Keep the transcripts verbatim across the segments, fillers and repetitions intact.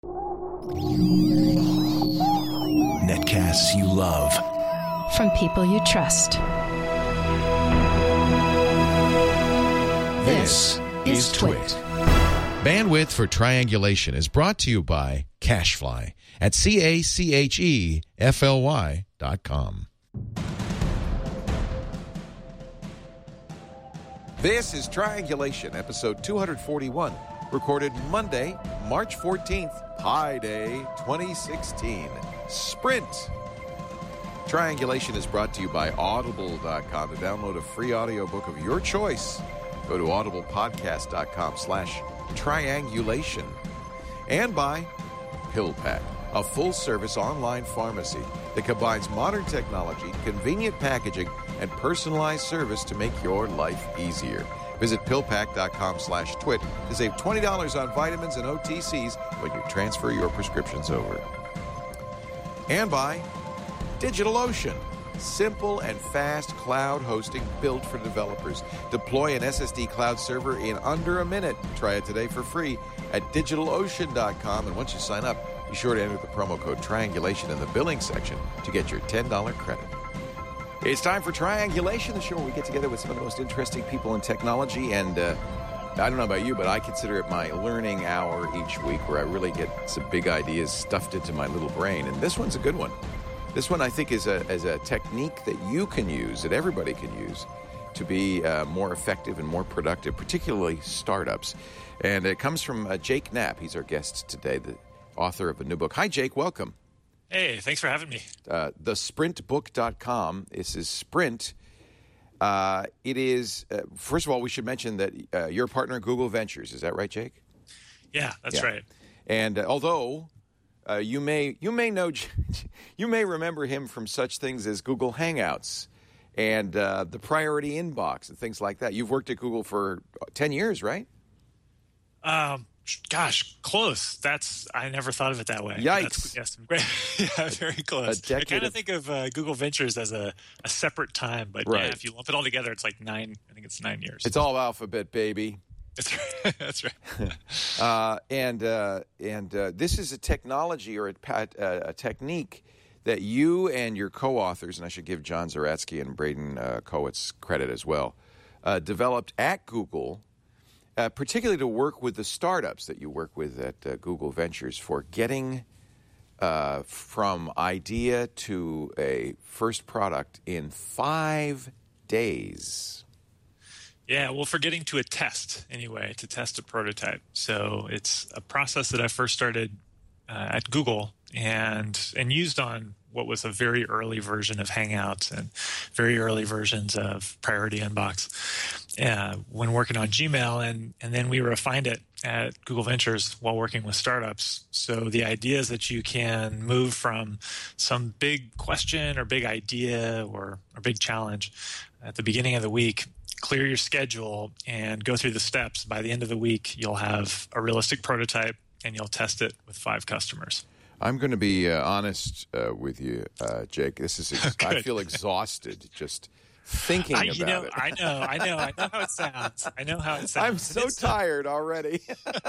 Netcasts you love. From people you trust. This is Twit. Bandwidth for Triangulation is brought to you by CacheFly at C A C H E F L Y dot com. This is Triangulation, episode two forty-one, recorded Monday, March fourteenth, Pi Day twenty sixteen. Sprint. Triangulation is brought to you by Audible dot com. To download a free audiobook of your choice, go to audiblepodcast dot com slash triangulation. And by PillPack, a full-service online pharmacy that combines modern technology, convenient packaging, and personalized service to make your life easier. Visit pillpack dot com slash twit to save twenty dollars on vitamins and O T Cs when you transfer your prescriptions over. And by DigitalOcean, simple and fast cloud hosting built for developers. Deploy an S S D cloud server in under a minute. Try it today for free at digital ocean dot com. And once you sign up, be sure to enter the promo code Triangulation in the billing section to get your ten dollars credit. It's time for Triangulation, the show where we get together with some of the most interesting people in technology. And uh, I don't know about you, but I consider it my learning hour each week where I really get some big ideas stuffed into my little brain. And this one's a good one. This one, I think, is a, is a technique that you can use, that everybody can use, to be uh, more effective and more productive, particularly startups. And it comes from uh, Jake Knapp. He's our guest today, the author of a new book. Hi, Jake. Welcome. Hey, thanks for having me. Uh, the sprint book dot com. This is Sprint. Uh, it is, uh, first of all, we should mention that uh, you're a partner in Google Ventures. Is that right, Jake? Yeah, that's yeah. right. And uh, although uh, you may you may know, you may remember him from such things as Google Hangouts and uh, the Priority Inbox and things like that. You've worked at Google for ten years, right? Um, gosh, close. That's I never thought of it that way. Yikes! That's, yes, great. Yeah, very close. A decade I kind of of... think of uh, Google Ventures as a, a separate time, but right. yeah, if you lump it all together, it's like nine. I think it's nine years. It's all alphabet, baby. That's right. That's right. uh, and uh, and uh, this is a technology or a, a, a technique that you and your co-authors, and I should give John Zeratsky and Braden uh, Kowitz credit as well, uh, developed at Google. Uh, particularly to work with the startups that you work with at uh, Google Ventures for getting uh, from idea to a first product in five days. Yeah, well, for getting to a test, anyway, to test a prototype. So it's a process that I first started uh, at Google and and used on what was a very early version of Hangouts and very early versions of Priority Inbox uh, when working on Gmail. And, and then we refined it at Google Ventures while working with startups. So the idea is that you can move from some big question or big idea or, or big challenge at the beginning of the week, clear your schedule, and go through the steps. By the end of the week, you'll have a realistic prototype, and you'll test it with five customers. I'm going to be uh, honest uh, with you, uh, Jake. This is ex- I feel exhausted just thinking I, about you know, it. I know, I know, I know how it sounds. I know how it sounds. I'm so it's, tired already.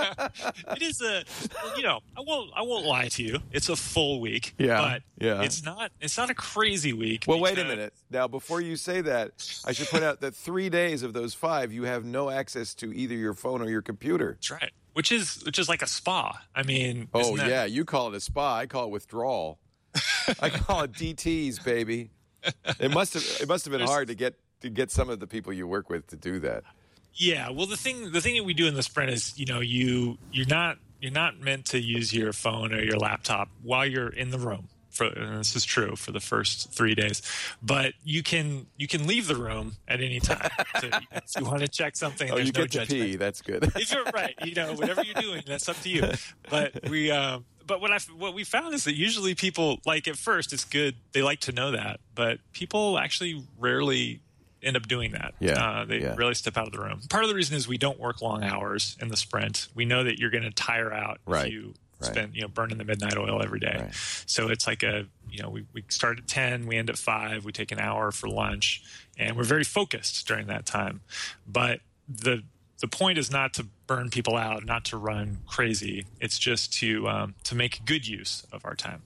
It is a, you know, I won't, I won't lie to you. It's a full week. Yeah, but yeah. It's not, it's not a crazy week. Well, because, wait a minute. Now, before you say that, I should point out that three days of those five, you have no access to either your phone or your computer. That's right. Which is, which is like a spa. I mean, oh isn't that, yeah, you call it a spa. I call it withdrawal. I call it D Ts, baby. It must have, it must have been There's, hard to get to get some of the people you work with to do that. Yeah, well, the thing the thing that we do in the sprint is, you know, you you're not you're not meant to use your phone or your laptop while you're in the room. For, and this is true for the first three days, but you can you can leave the room at any time. So if you want to check something, oh, there's you no get to judgment. pee. That's good. If you're right, you know, whatever you're doing, that's up to you. But we, um, but what I what we found is that usually people, like, at first it's good, they like to know that, but people actually rarely end up doing that. Yeah, uh, they yeah. really step out of the room. Part of the reason is we don't work long hours in the sprint. We know that you're going to tire out right. if you right. spend, you know, burning the midnight oil every day. Right. So it's like a, you know, we, we start at ten, we end at five, we take an hour for lunch, and we're very focused during that time. But the the point is not to burn people out, not to run crazy. It's just to um, to make good use of our time.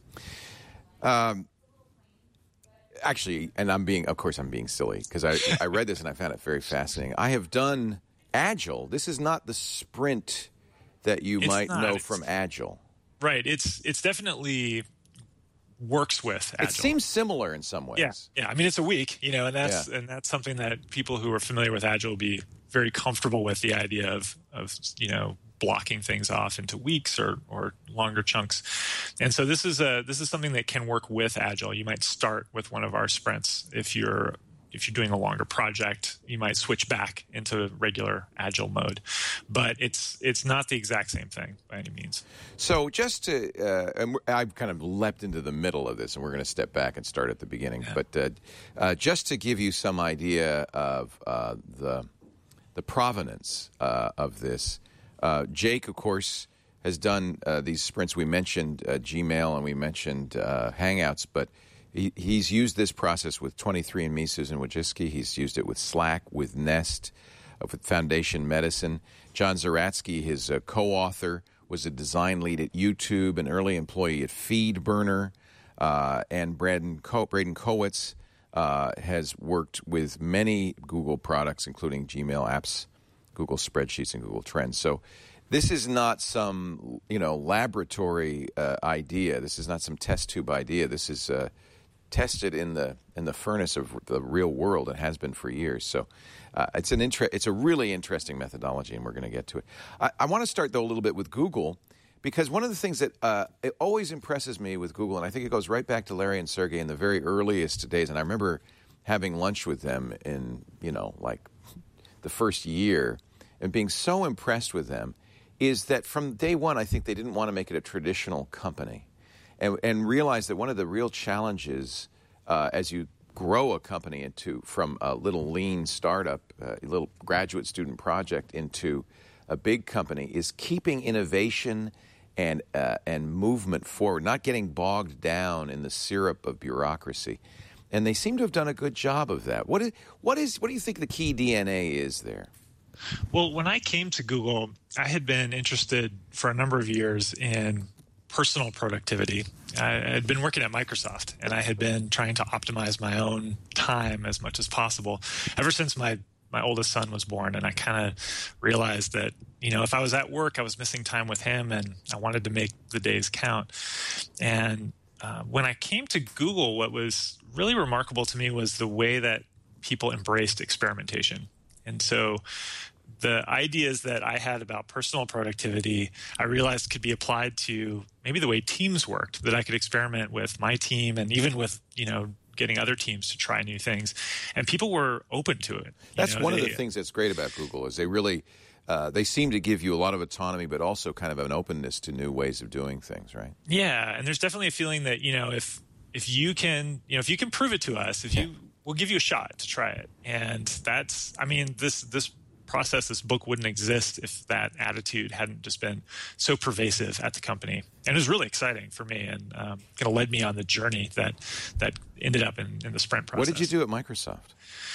Um, actually, and I'm being, of course, I'm being silly because I, I read this and I found it very fascinating. I have done Agile. This is not the sprint that you It's might not. know It's- from Agile. Right. It's it's definitely works with Agile. It seems similar in some ways. Yeah, yeah. I mean, it's a week, you know, and that's Yeah. and that's something that people who are familiar with Agile will be very comfortable with, the idea of of you know blocking things off into weeks or or longer chunks. And so this is a this is something that can work with Agile. You might start with one of our sprints if you're if you're doing a longer project. You might switch back into regular Agile mode, but it's it's not the exact same thing by any means. So just to, uh, and we're- I've kind of leapt into the middle of this, and we're going to step back and start at the beginning. Yeah. But uh, uh, just to give you some idea of uh, the the provenance uh, of this, uh, Jake, of course, has done uh, these sprints. We mentioned uh, Gmail and we mentioned uh, Hangouts, but he, he's used this process with twenty-three and me, Susan Wojcicki. He's used it with Slack, with Nest, uh, with Foundation Medicine. John Zaratsky, his uh, co-author, was a design lead at YouTube, an early employee at FeedBurner, uh, and Braden, Co- Braden Kowitz uh, has worked with many Google products, including Gmail apps, Google Spreadsheets, and Google Trends. So this is not some, you know, laboratory uh, idea. This is not some test tube idea. This is uh, tested in the in the furnace of the real world and has been for years. So uh, it's an inter- it's a really interesting methodology, and we're going to get to it. I, I want to start, though, a little bit with Google, because one of the things that uh, it always impresses me with Google, and I think it goes right back to Larry and Sergey in the very earliest days, and I remember having lunch with them in, you know, like the first year and being so impressed with them, is that from day one, I think they didn't want to make it a traditional company, and, and realized that one of the real challenges uh, as you grow a company into from a little lean startup, uh, a little graduate student project into a big company is keeping innovation and uh, and movement forward, not getting bogged down in the syrup of bureaucracy. And they seem to have done a good job of that. What is what is what do you think the key D N A is there? Well, when I came to Google, I had been interested for a number of years in personal productivity. I had been working at Microsoft, and I had been trying to optimize my own time as much as possible ever since my, my oldest son was born. And I kind of realized that, you know, if I was at work, I was missing time with him, and I wanted to make the days count. And uh, when I came to Google, what was really remarkable to me was the way that people embraced experimentation. And so the ideas that I had about personal productivity, I realized could be applied to maybe the way teams worked, that I could experiment with my team and even with, you know, getting other teams to try new things. And people were open to it. That's You know, one they, of the things that's great about Google is they really uh, they seem to give you a lot of autonomy, but also kind of an openness to new ways of doing things, right? Yeah, and there's definitely a feeling that, you know, if if you can, you know, if you can prove it to us, if you we'll give you a shot to try it. And that's, I mean, this this process, this book wouldn't exist if that attitude hadn't just been so pervasive at the company. And it was really exciting for me, and um, kind of led me on the journey that that ended up in, in the sprint process. What did you do at Microsoft?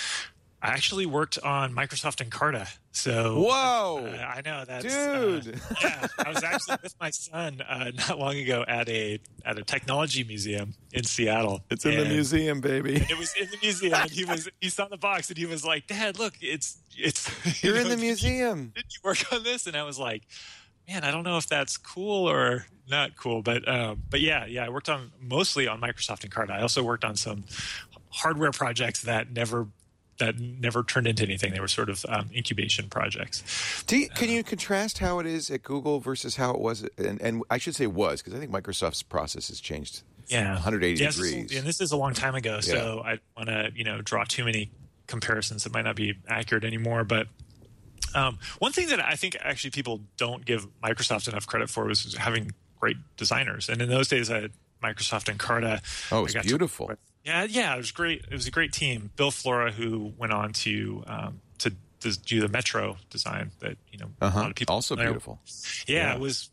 I actually worked on Microsoft Encarta. So Whoa, uh, I know that's dude. Uh, yeah, I was actually with my son uh, not long ago at a at a technology museum in Seattle. It's in the And museum, baby. It was in the museum, and he was he saw the box, and he was like, "Dad, look, it's it's." You're you in know, the museum. Did you work on this? And I was like, man, I don't know if that's cool or not cool, but um, but yeah, yeah, I worked on mostly on Microsoft Encarta. I also worked on some hardware projects that never that never turned into anything. They were sort of um, incubation projects. Do you, can you contrast how it is at Google versus how it was, and, and I should say was, because I think Microsoft's process has changed Yeah, one hundred eighty yes, degrees. And this is a long time ago, so I want to you know draw too many comparisons that might not be accurate anymore. But um, one thing that I think actually people don't give Microsoft enough credit for was having great designers. And in those days, I had Microsoft Encarta. Oh, it's I got beautiful. To, yeah, yeah, it was great. It was a great team. Bill Flora, who went on to um, to, to do the Metro design that you know Uh-huh. a lot of people Also familiar beautiful. with. Yeah, Yeah. it was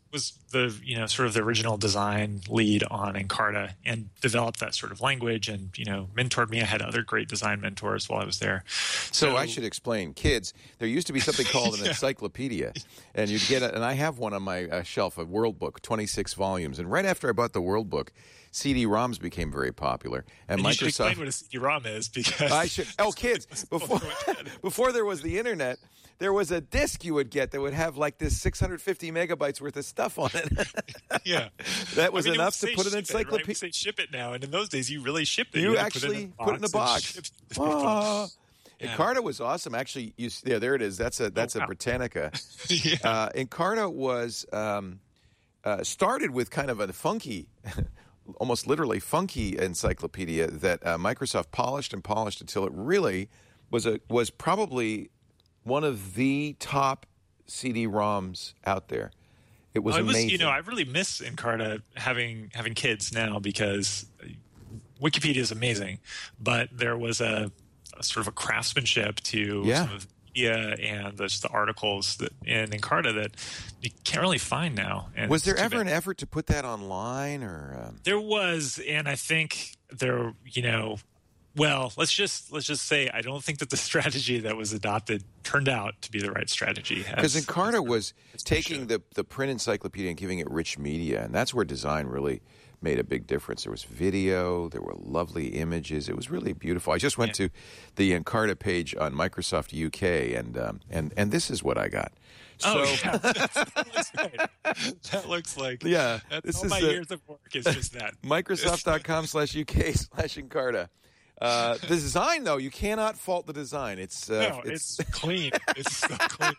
was the you know sort of the original design lead on Encarta and developed that sort of language and you know mentored me. I had other great design mentors while I was there. So, so I should explain, kids. There used to be something called an yeah. encyclopedia, and you'd get it. And I have one on my uh, shelf, a World Book, twenty-six volumes. And right after I bought the World Book, C D ROMs became very popular, and, and Microsoft. You should explain what a C D ROM is because I should. Oh, kids! Before before there was the internet, there was a disc you would get that would have like this six hundred fifty megabytes worth of stuff on it. yeah, that was I mean, enough to put an encyclopedia. Right? We say ship it now, and in those days you really shipped it. You, you actually put it in a box. Put it in a box. Oh. Yeah. Encarta was awesome. Actually, you, yeah, there it is. That's a that's oh, wow. a Britannica. yeah. uh, Encarta was um, uh, started with kind of a funky. almost literally funky encyclopedia that uh, Microsoft polished and polished until it really was a was probably one of the top C D ROMs out there. It was well, it amazing. Was, you know, I really miss Encarta having having kids now because Wikipedia is amazing, but there was a, a sort of a craftsmanship to yeah. some of Yeah, and just the articles that in Encarta that you can't really find now. And was there ever bad. an effort to put that online, or um... there was? And I think there, you know, well, let's just let's just say I don't think that the strategy that was adopted turned out to be the right strategy. Because Encarta was taking the the print encyclopedia and giving it rich media, and that's where design really made a big difference. There was video, there were lovely images. It was really beautiful. I just went yeah. to the Encarta page on Microsoft U K, and um, and and this is what I got. So, oh, yeah. that looks great. That looks like yeah. That's this all is my the, years of work is just that. Microsoft.com slash UK slash Encarta. Uh, the design, though, you cannot fault the design. It's uh, no, it's, it's clean. It's so clean.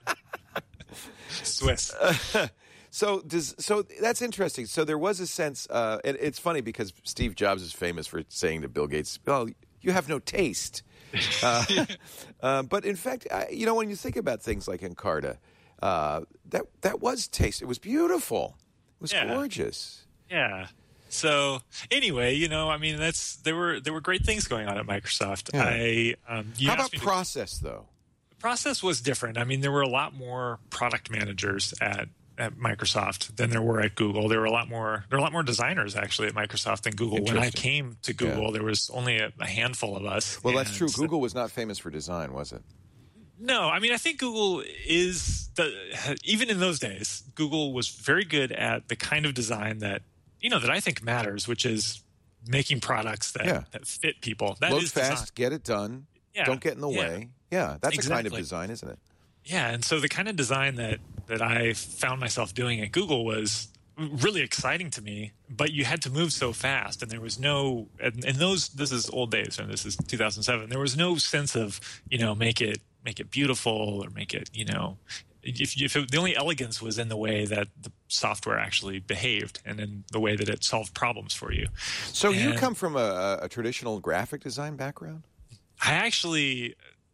Swiss. Uh, So does so that's interesting. So there was a sense. Uh, it, it's funny because Steve Jobs is famous for saying to Bill Gates, "Well, you have no taste." Uh, uh, but in fact, I, you know, when you think about things like Encarta, uh, that that was taste. It was beautiful. It was yeah. gorgeous. Yeah. So anyway, you know, I mean, that's there were there were great things going on at Microsoft. Yeah. I um, you how about to, process though? The process was different. I mean, there were a lot more product managers at. at Microsoft than there were at Google. There were a lot more there were a lot more designers actually at Microsoft than Google. When I came to Google, yeah. there was only a, a handful of us. Well, that's true. So, Google was not famous for design, was it? No, I mean I think Google is the even in those days, Google was very good at the kind of design that you know that I think matters, which is making products that, yeah. that fit people. That Load is fast, design. Get it done. Yeah. Don't get in the yeah. way. Yeah, that's exactly. a kind of design, isn't it? Yeah, and so the kind of design that, that I found myself doing at Google was really exciting to me, but you had to move so fast, and there was no and, and those this is old days, and this is two thousand seven. There was no sense of you know make it make it beautiful or make it you know if, if it, the only elegance was in the way that the software actually behaved and in the way that it solved problems for you. So and you come from a, a traditional graphic design background? I actually.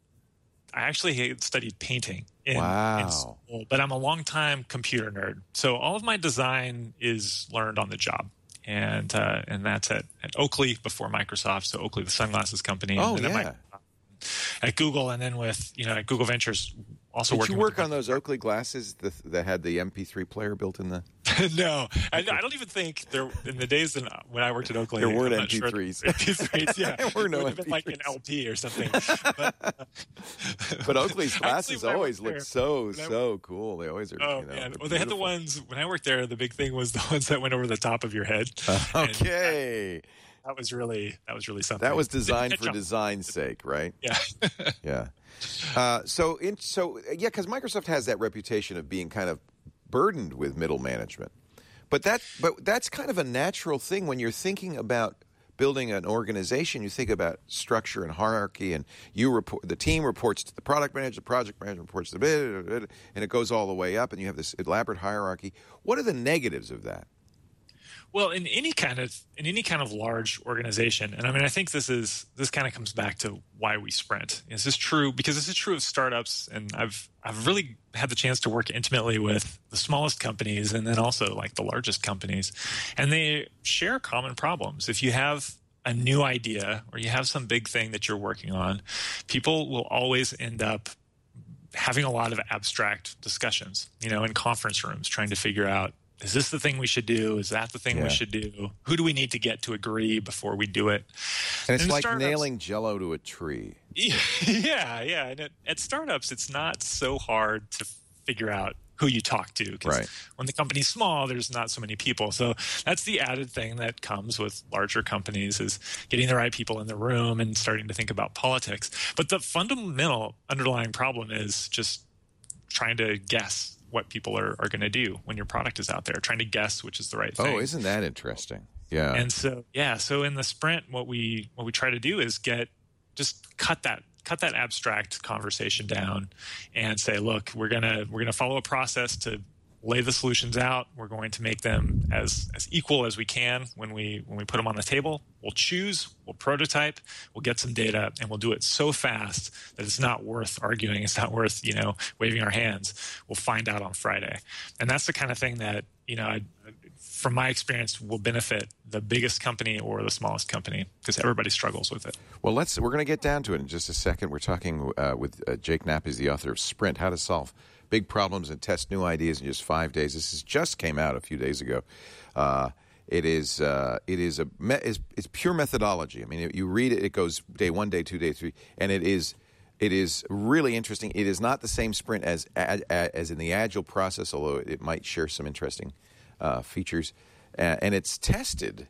I actually studied painting in, wow. in school, but I'm a longtime computer nerd. So all of my design is learned on the job. And uh, and that's at, at Oakley before Microsoft. So Oakley, the sunglasses company. Oh, and yeah. At, at Google, and then with, you know, at Google Ventures, also Did working you work with on those Oakley glasses that, that had the M P three player built in the... No, I, I don't even think there in the days in, when I worked at Oakley there weren't M P threes. Sure M P threes, yeah, there were no it M P threes. Like an L P or something. But, uh, but Oakley's glasses always look so there, so cool. They always are. Oh you know, man! Well, they had the ones when I worked there. The big thing was the ones that went over the top of your head. Uh, okay. That, that was really that was really something. That was designed for design's sake, right? Yeah. yeah. Uh, so in so yeah, because Microsoft has that reputation of being kind of burdened with middle management. But that, but that's kind of a natural thing when you're thinking about building an organization. You think about structure and hierarchy, and you report. The team reports to the product manager, the project manager reports to the, and it goes all the way up, and you have this elaborate hierarchy. What are the negatives of that? Well, in any kind of in any kind of large organization, and I mean, I think this is this kind of comes back to why we sprint. This is true because this is true of startups, and I've I've really had the chance to work intimately with the smallest companies and then also like the largest companies, and they share common problems. If you have a new idea or you have some big thing that you're working on, people will always end up having a lot of abstract discussions, you know, in conference rooms, trying to figure out is this the thing we should do? Is that the thing Yeah. we should do? Who do we need to get to agree before we do it? And it's And like startups- nailing Jell-O to a tree. Yeah, yeah. And at, at startups, it's not so hard to figure out who you talk to, because Right. when the company's small, there's not so many people. So that's the added thing that comes with larger companies, is getting the right people in the room and starting to think about politics. But the fundamental underlying problem is just trying to guess what people are, are going to do when your product is out there, trying to guess which is the right thing. Oh, isn't that interesting? Yeah. And so, yeah, so in the sprint, what we what we try to do is get just cut that cut that abstract conversation down and say, look, we're gonna we're gonna follow a process to lay the solutions out. We're going to make them as as equal as we can when we when we put them on the table. We'll choose, we'll prototype, we'll get some data, and we'll do it so fast that it's not worth arguing. It's not worth, you know, waving our hands. We'll find out on Friday. And that's the kind of thing that, you know, I, from my experience, will benefit the biggest company or the smallest company, because everybody struggles with it. Well, let's. We're going to get down to it in just a second. We're talking uh, with uh, Jake Knapp, is the author of Sprint: How to Solve Big Problems and Test New Ideas in Just Five Days. This is just came out a few days ago. Uh, it is. Uh, it is a. Me- is it's pure methodology. I mean, it, you read it. It goes day one, day two, day three, and it is. It is really interesting. It is not the same sprint as as in the Agile process, although it might share some interesting uh, features, uh, and it's tested.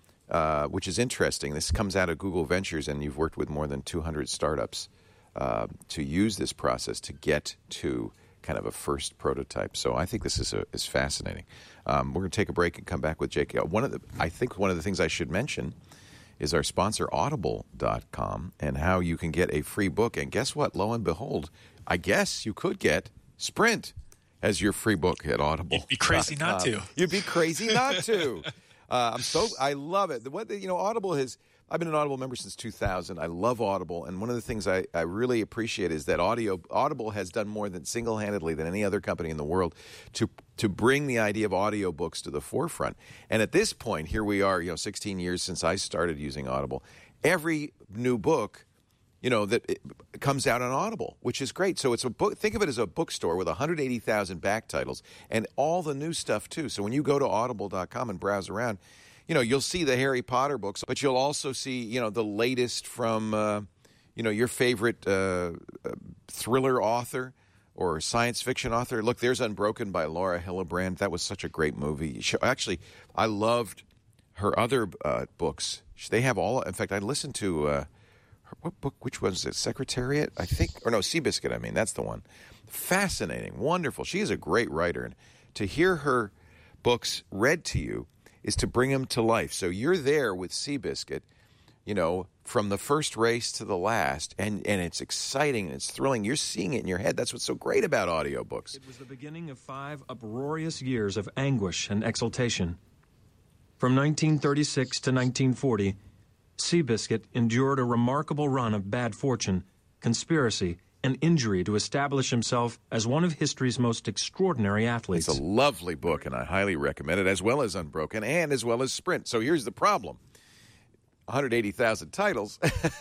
Uh, which is interesting. This comes out of Google Ventures, and you've worked with more than two hundred startups uh, to use this process to get to kind of a first prototype. So I think this is a, is fascinating. Um, we're going to take a break and come back with Jake. One of the, I think one of the things I should mention is our sponsor, Audible dot com, and how you can get a free book. And guess what? Lo and behold, I guess you could get Sprint as your free book at Audible. You'd be crazy not to. You'd be crazy not to. Uh, I'm so I love it. What you know, Audible has. I've been an Audible member since two thousand. I love Audible, and one of the things I, I really appreciate is that audio Audible has done more than single-handedly than any other company in the world to to bring the idea of audiobooks to the forefront. And at this point, here we are, you know, sixteen years since I started using Audible. Every new book, you know, that it comes out on Audible, which is great. So it's a book. Think of it as a bookstore with one hundred eighty thousand back titles and all the new stuff too. So when you go to audible dot com and browse around, you know, you'll see the Harry Potter books, but you'll also see, you know, the latest from, uh, you know, your favorite uh, uh, thriller author or science fiction author. Look, there's Unbroken by Laura Hillebrand. That was such a great movie. She, actually, I loved her other uh, books. They have all. In fact, I listened to. Uh, What book? Which was it? Secretariat, I think, or no, Seabiscuit. I mean, that's the one. Fascinating, wonderful. She is a great writer, and to hear her books read to you is to bring them to life. So you're there with Seabiscuit, you know, from the first race to the last, and and it's exciting and it's thrilling. You're seeing it in your head. That's what's so great about audiobooks. It was the beginning of five uproarious years of anguish and exultation. From nineteen thirty-six to nineteen forty. Seabiscuit endured a remarkable run of bad fortune, conspiracy, and injury to establish himself as one of history's most extraordinary athletes. It's a lovely book, and I highly recommend it, as well as Unbroken and as well as Sprint. So here's the problem. one hundred eighty thousand titles.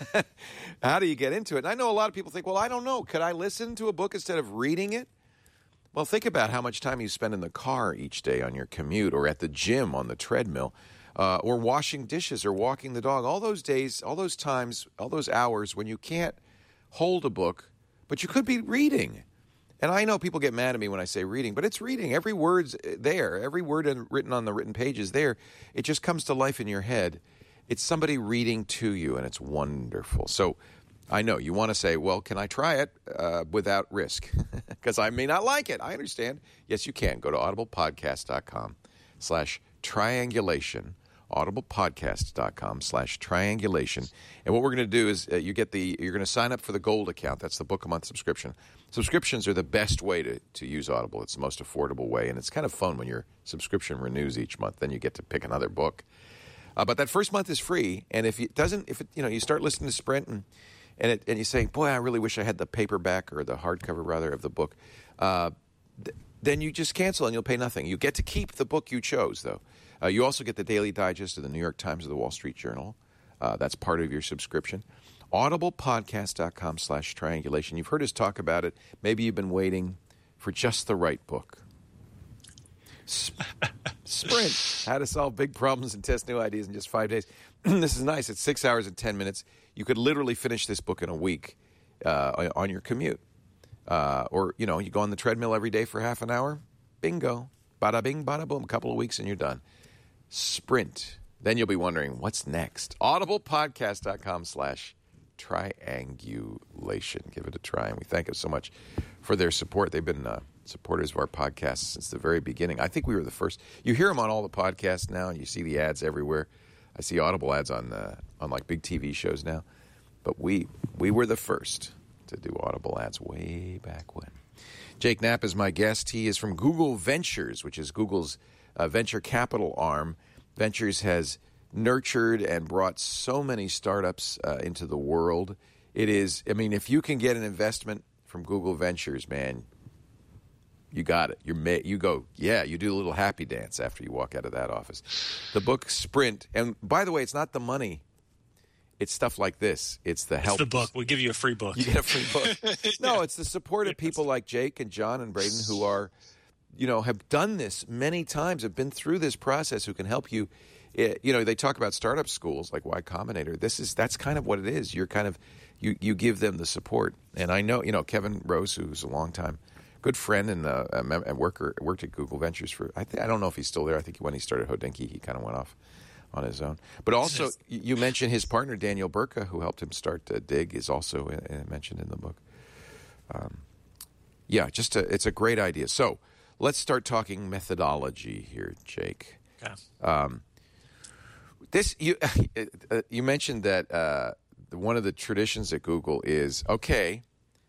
How do you get into it? And I know a lot of people think, well, I don't know. Could I listen to a book instead of reading it? Well, think about how much time you spend in the car each day on your commute or at the gym on the treadmill. Uh, or washing dishes or walking the dog. All those days, all those times, all those hours when you can't hold a book, but you could be reading. And I know people get mad at me when I say reading, but it's reading. Every word's there. Every word written on the written page is there. It just comes to life in your head. It's somebody reading to you, and it's wonderful. So I know you want to say, well, can I try it uh, without risk? Because I may not like it. I understand. Yes, you can. Go to audible podcast dot com slash triangulation. audible podcast dot com slash triangulation. And what we're going to do is uh, you get the you're going to sign up for the gold account. That's the book a month subscription. Subscriptions are the best way to, to use Audible. It's the most affordable way, and it's kind of fun when your subscription renews each month. Then you get to pick another book. Uh, but that first month is free, and if it doesn't, if it, you know, you start listening to Sprint and and it, and you say, boy, I really wish I had the paperback or the hardcover rather of the book. Uh, th- then you just cancel and you'll pay nothing. You get to keep the book you chose, though. Uh, you also get the Daily Digest of the New York Times or the Wall Street Journal. Uh, that's part of your subscription. audible podcast dot com slash triangulation. You've heard us talk about it. Maybe you've been waiting for just the right book. Sprint, how to solve big problems and test new ideas in just five days. This is nice. It's six hours and ten minutes. You could literally finish this book in a week uh, on your commute. Uh, or, you know, you go on the treadmill every day for half an hour. Bingo. Bada bing, bada boom. A couple of weeks and you're done. Sprint. Then you'll be wondering, what's next? audiblepodcast.com slash triangulation. Give it a try. And we thank them so much for their support. They've been uh, supporters of our podcast since the very beginning. I think we were the first. You hear them on all the podcasts now, and you see the ads everywhere. I see Audible ads on uh, on like big T V shows now. But we we were the first to do Audible ads way back when. Jake Knapp is my guest. He is from Google Ventures, which is Google's uh, venture capital arm. Ventures has nurtured and brought so many startups uh, into the world. It is, I mean, if you can get an investment from Google Ventures, man, you got it. You're ma- you go, yeah, you do a little happy dance after you walk out of that office. The book Sprint, and by the way, it's not the money. It's stuff like this. It's the help. It's the book. We'll give you a free book. You get a free book. No, it's the support of people like Jake and John and Braden who are, you know, have done this many times, have been through this process, who can help you. It, you know, they talk about startup schools like Y Combinator. This is that's kind of what it is. You're kind of you you give them the support. And I know, you know, Kevin Rose, who's a long time good friend and uh, a, mem- a worker, worked at Google Ventures for. I think I don't know if he's still there. I think when he started Hodinkee, he kind of went off on his own. But also, you mentioned his partner Daniel Burka, who helped him start uh, Dig, is also uh, mentioned in the book. Um, yeah, just a, it's a great idea. So let's start talking methodology here, Jake. Okay. Um, This you uh, you mentioned that uh, one of the traditions at Google is okay.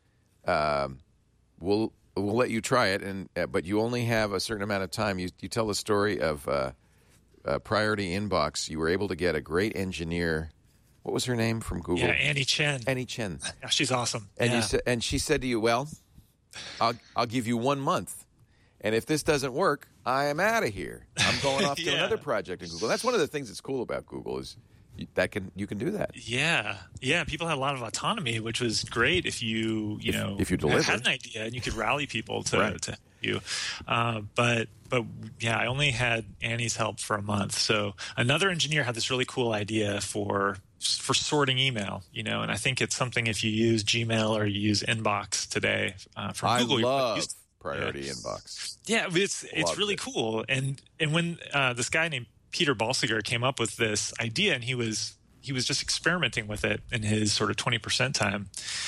Um, we'll we'll let you try it, and uh, but you only have a certain amount of time. You you tell the story of uh, uh, Priority Inbox. You were able to get a great engineer. What was her name from Google? Yeah, Annie Chen. Annie Chen. Yeah, she's awesome. And yeah. you said, and she said to you, "Well, I'll I'll give you one month, and if this doesn't work, I am out of here. I'm going off to yeah. another project in Google." That's one of the things that's cool about Google is you, that can you can do that. Yeah, yeah. People had a lot of autonomy, which was great if you you if, know if you deliver. had an idea and you could rally people to right. to you. Uh, but but yeah, I only had Annie's help for a month. So another engineer had this really cool idea for for sorting email, you know, and I think it's something if you use Gmail or you use Inbox today uh, from I Google. love used, Priority yeah. Inbox. Yeah, it's it's Loved really it. cool. And and when uh, this guy named Peter Balsiger came up with this idea, and he was he was just experimenting with it in his sort of twenty percent time,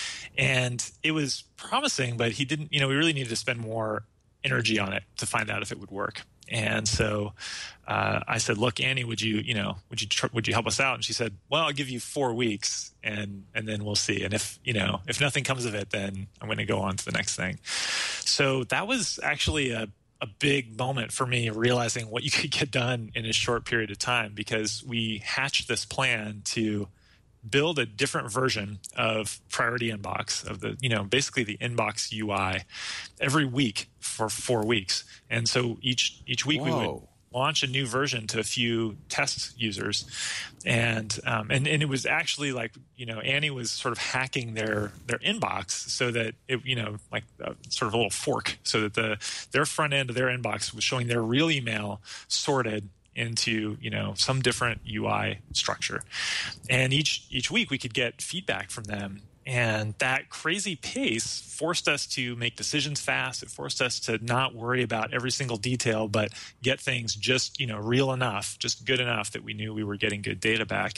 and it was promising, but he didn't. You know, we really needed to spend more energy on it to find out if it would work. And so uh, I said, "Look, Annie, would you, you know, would you tr- would you help us out?" And she said, "Well, I'll give you four weeks, and and then we'll see. And if you know, if nothing comes of it, then I'm going to go on to the next thing." So that was actually a a big moment for me, realizing what you could get done in a short period of time, because we hatched this plan to build a different version of Priority Inbox, of the, you know, basically the inbox U I every week for four weeks. And so each each week Whoa. we would launch a new version to a few test users. And um, and, and it was actually like, you know, Annie was sort of hacking their their inbox so that, it, you know, like a, sort of a little fork, so that the their front end of their inbox was showing their real email sorted into, you know, some different U I structure. And each each week we could get feedback from them. And that crazy pace forced us to make decisions fast. It forced us to not worry about every single detail, but get things just, you know, real enough, just good enough that we knew we were getting good data back.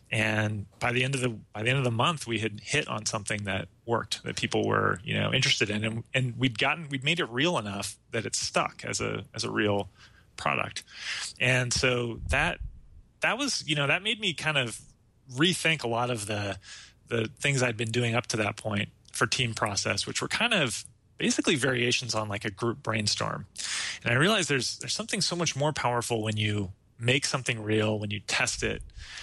And by the end of the by the end of the month, we had hit on something that worked, that people were, you know, interested in, and, and we'd gotten we'd made it real enough that it stuck as a as a real product. And so that that was, you know, that made me kind of rethink a lot of the the things I'd been doing up to that point for team process, which were kind of basically variations on like a group brainstorm. And I realized there's there's something so much more powerful when you make something real, when you test it.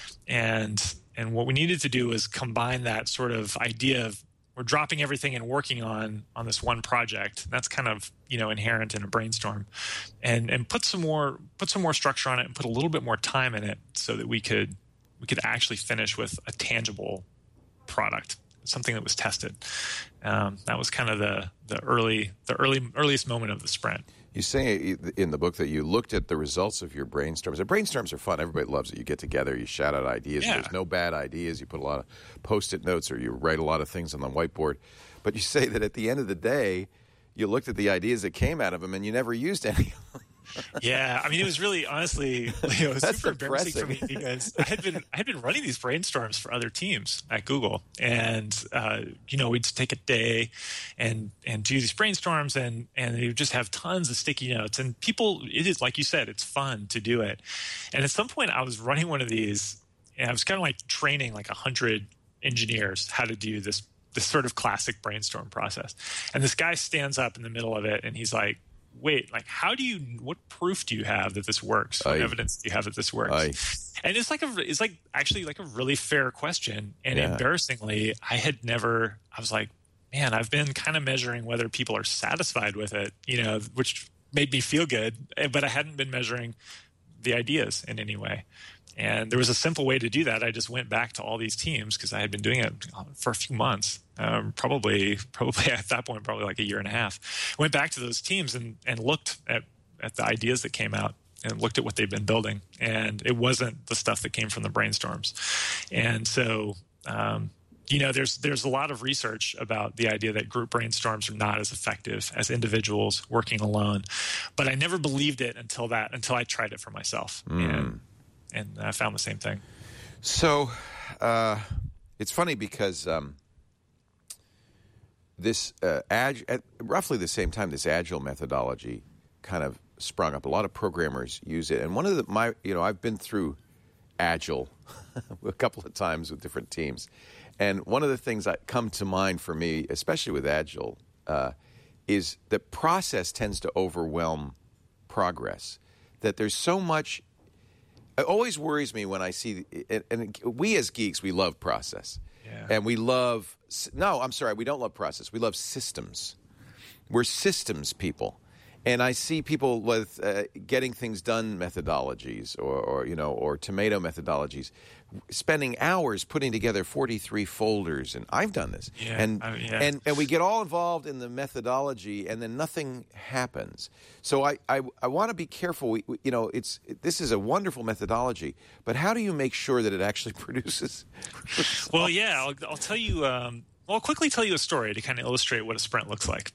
And and what we needed to do was combine that sort of idea of we're dropping everything and working on on this one project. That's kind of, you know, inherent in a brainstorm, and and put some more put some more structure on it and put a little bit more time in it so that we could we could actually finish with a tangible product, something that was tested. Um, that was kind of the the early the early earliest moment of the sprint. You say in the book that you looked at the results of your brainstorms. The brainstorms are fun. Everybody loves it. You get together, you shout out ideas. Yeah. There's no bad ideas. You put a lot of Post-it notes or you write a lot of things on the whiteboard. But you say that at the end of the day, you looked at the ideas that came out of them and you never used any of them. Yeah, I mean, it was really, honestly, it was That's super embarrassing for me depressing. because I had been I had been running these brainstorms for other teams at Google, and uh, you know, we'd take a day and and do these brainstorms, and and you just have tons of sticky notes, and people, it is like you said, it's fun to do it. And at some point, I was running one of these, and I was kind of like training like a hundred engineers how to do this this sort of classic brainstorm process, and this guy stands up in the middle of it, and he's like, wait, like, how do you, what proof do you have that this works? What Aye. evidence do you have that this works? Aye. And it's like a, it's like actually like a really fair question. And Yeah. embarrassingly, I had never, I was like, man, I've been kind of measuring whether people are satisfied with it, you know, which made me feel good, but I hadn't been measuring the ideas in any way. And there was a simple way to do that. I just went back to all these teams because I had been doing it for a few months, um, probably, probably at that point, probably like a year and a half. Went back to those teams and, and looked at, at the ideas that came out and looked at what they've been building. And it wasn't the stuff that came from the brainstorms. And so, um, you know, there's there's a lot of research about the idea that group brainstorms are not as effective as individuals working alone. But I never believed it until that, until I tried it for myself. Mm. And And I found the same thing. So uh, it's funny because um, this uh, ag- at roughly the same time, this agile methodology kind of sprung up. A lot of programmers use it, and one of the my you know I've been through agile a couple of times with different teams, and one of the things that come to mind for me, especially with agile, uh, is that process tends to overwhelm progress. That there's so much. It always worries me when I see, and, and we as geeks, we love process. Yeah. And we love, no, I'm sorry, we don't love process. We love systems. We're systems people. And I see people with uh, getting things done methodologies or, or, you know, or tomato methodologies, spending hours putting together forty-three folders. And I've done this. Yeah, and, I- yeah. and and we get all involved in the methodology and then nothing happens. So I, I, I want to be careful. We, we, you know, it's this is a wonderful methodology, but how do you make sure that it actually produces results? Well, yeah, I'll, I'll tell you. Um, well, I'll quickly tell you a story to kind of illustrate what a sprint looks like.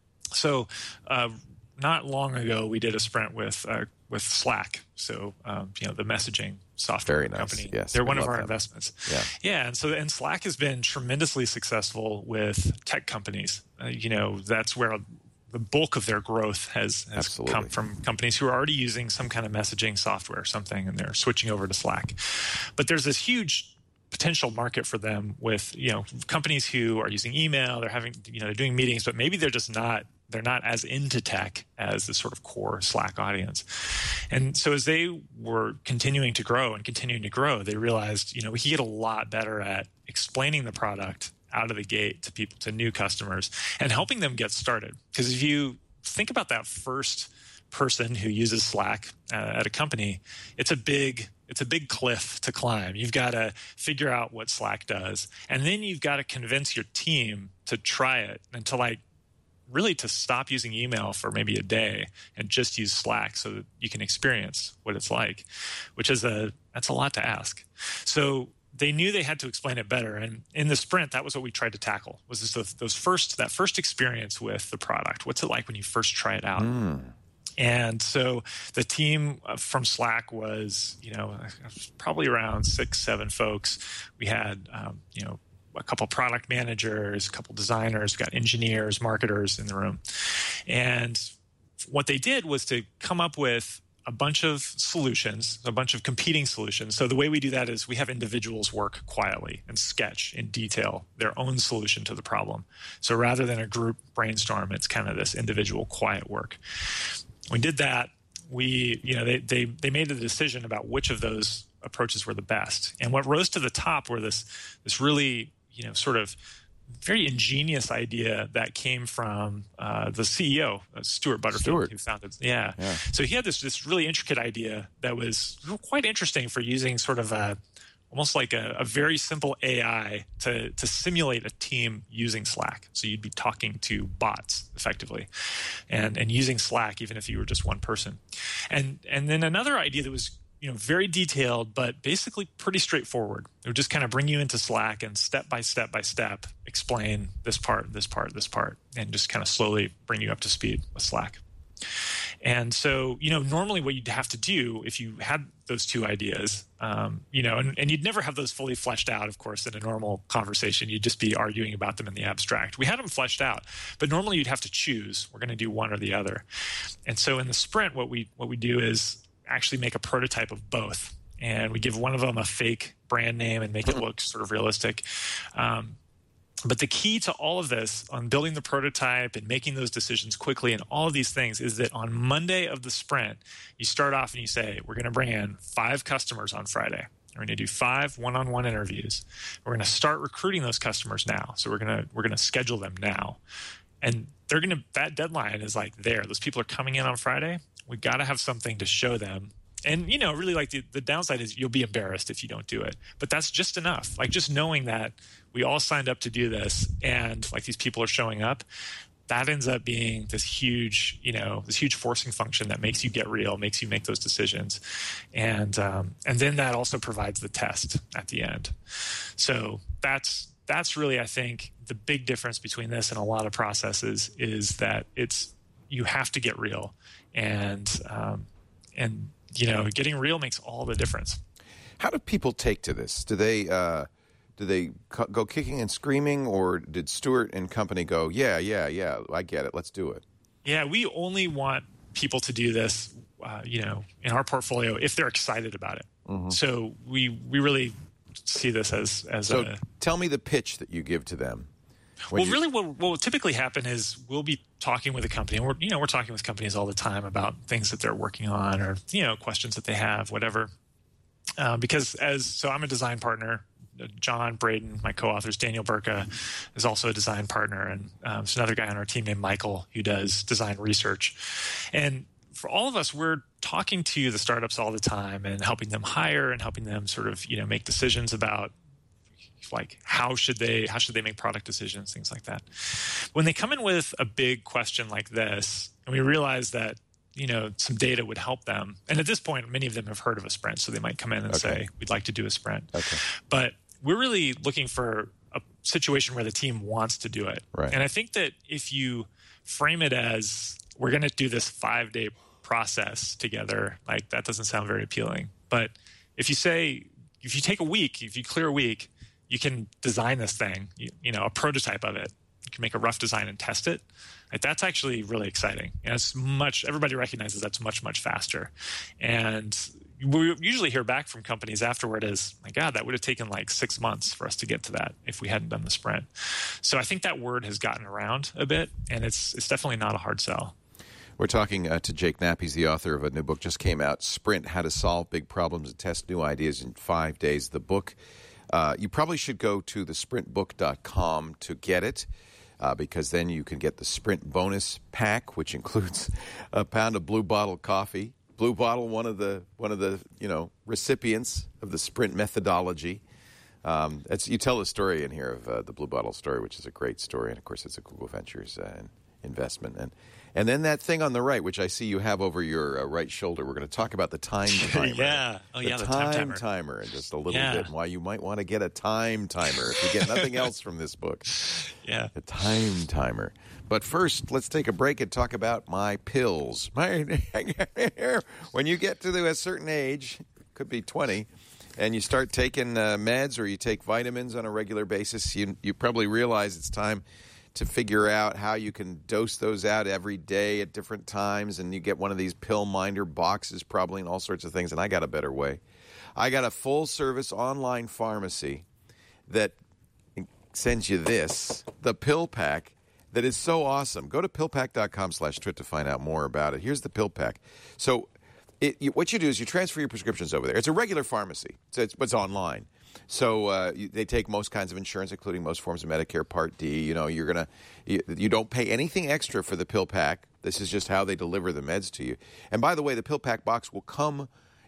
So, uh, not long ago, we did a sprint with uh, with Slack. So, um, you know, the messaging software Very nice. company. Yes, They're we one of love our them. investments. Yeah. Yeah, and so and Slack has been tremendously successful with tech companies. Uh, you know, that's where the bulk of their growth has, has Absolutely. come from companies who are already using some kind of messaging software or something, and they're switching over to Slack. But there's this huge potential market for them with, you know, companies who are using email, they're having, you know, they're doing meetings, but maybe they're just not, they're not as into tech as the sort of core Slack audience. And so as they were continuing to grow and continuing to grow, they realized, you know, we could get a lot better at explaining the product out of the gate to people, to new customers, and helping them get started. Because if you think about that first person who uses Slack uh, at a company, it's a big it's a big cliff to climb. You've got to figure out what Slack does, and then you've got to convince your team to try it and to like really to stop using email for maybe a day and just use Slack so that you can experience what it's like, which is a that's a lot to ask. So they knew they had to explain it better, and in the sprint, that was what we tried to tackle. Was this those, those first that first experience with the product? What's it like when you first try it out? Mm. And so the team from Slack was, you know, probably around six, seven folks. We had, um, you know, a couple product managers, a couple designers, we got engineers, marketers in the room. And what they did was to come up with a bunch of solutions, a bunch of competing solutions. So the way we do that is we have individuals work quietly and sketch in detail their own solution to the problem. So rather than a group brainstorm, it's kind of this individual quiet work. We did that. We, you know, they, they, they made a decision about which of those approaches were the best. And what rose to the top were this, this really, you know, sort of very ingenious idea that came from uh, the C E O, uh, Stuart Butterfield, Stuart. who founded. Yeah. Yeah. So he had this this really intricate idea that was quite interesting for using sort of a almost like a, a very simple A I to, to simulate a team using Slack. So you'd be talking to bots effectively and, and using Slack even if you were just one person. And and then another idea that was you know very detailed but basically pretty straightforward. It would just kind of bring you into Slack and step by step by step explain this part, this part, this part, and just kind of slowly bring you up to speed with Slack. And so, you know, normally what you'd have to do if you had those two ideas, um, you know, and, and you'd never have those fully fleshed out, of course, in a normal conversation. You'd just be arguing about them in the abstract. We had them fleshed out, but normally you'd have to choose. We're going to do one or the other. And so in the sprint, what we what we do is actually make a prototype of both. And we give one of them a fake brand name and make it look sort of realistic. Um, But the key to all of this on building the prototype and making those decisions quickly and all of these things is that on Monday of the sprint, you start off and you say, we're going to bring in five customers on Friday. We're going to do five one-on-one interviews. We're going to start recruiting those customers now. So we're going to we're going to schedule them now. And they're going to that deadline is like there. Those people are coming in on Friday. We've got to have something to show them. And, you know, really like the, the downside is you'll be embarrassed if you don't do it. But that's just enough. Like just knowing that we all signed up to do this and like these people are showing up, that ends up being this huge, you know, this huge forcing function that makes you get real, makes you make those decisions. And um, and then that also provides the test at the end. So that's that's really, I think, the big difference between this and a lot of processes is that it's you have to get real. And um, and you know, getting real makes all the difference. How do people take to this? Do they uh, do they co- go kicking and screaming, or did Stewart and company go, yeah, yeah, yeah, I get it, let's do it? Yeah, we only want people to do this, uh, you know, in our portfolio if they're excited about it. Mm-hmm. So we we really see this as as so a. Tell me the pitch that you give to them. Well, you... really, what, what will typically happen is we'll be talking with a company, and we're you know we're talking with companies all the time about things that they're working on, or you know questions that they have, whatever. Uh, because as so, I'm a design partner. John Braden, my co-authors, Daniel Burka is also a design partner, and um, there's another guy on our team named Michael who does design research. And for all of us, we're talking to the startups all the time and helping them hire and helping them sort of you know make decisions about. Like how should they how should they make product decisions, things like that. When they come in with a big question like this, and we realize that you know some data would help them, and at this point, many of them have heard of a sprint, so they might come in and okay. say, "We'd like to do a sprint." Okay. But we're really looking for a situation where the team wants to do it, right. And I think that if you frame it as we're going to do this five day process together, like that doesn't sound very appealing. But if you say if you take a week, if you clear a week. You can design this thing, you, you know, a prototype of it. You can make a rough design and test it. Like, that's actually really exciting. And it's much, everybody recognizes that's much, much faster. And we usually hear back from companies afterward as, my God, that would have taken like six months for us to get to that if we hadn't done the sprint. So I think that word has gotten around a bit, and it's it's definitely not a hard sell. We're talking uh, to Jake Knapp. He's the author of a new book just came out, Sprint, How to Solve Big Problems and Test New Ideas in Five Days. The book Uh, you probably should go to the sprint book dot com to get it, uh, because then you can get the Sprint bonus pack, which includes a pound of Blue Bottle coffee. Blue Bottle, one of the one of the you know recipients of the Sprint methodology. Um, it's, you tell the story in here of uh, the Blue Bottle story, which is a great story, and of course it's a Google Ventures uh, investment. And and then that thing on the right, which I see you have over your uh, right shoulder, we're going to talk about the time timer. yeah, oh the yeah, the time, time timer. timer in just a little yeah. bit, and why you might want to get a time timer if you get nothing else from this book. Yeah, the time timer. But first, let's take a break and talk about my pills. My when you get to a certain age, could be twenty. And you start taking uh, meds or you take vitamins on a regular basis, you you probably realize it's time to figure out how you can dose those out every day at different times. And you get one of these pill minder boxes probably and all sorts of things. And I got a better way. I got a full-service online pharmacy that sends you this, the Pill Pack, that is so awesome. Go to pillpack.com slash twit to find out more about it. Here's the Pill Pack. So It, you, what you do is you transfer your prescriptions over there. It's a regular pharmacy, so it's, it's online. So uh, you, they take most kinds of insurance, including most forms of Medicare Part D. You know, you're gonna you, you don't pay anything extra for the Pill Pack. This is just how they deliver the meds to you. And by the way, the Pill Pack box will come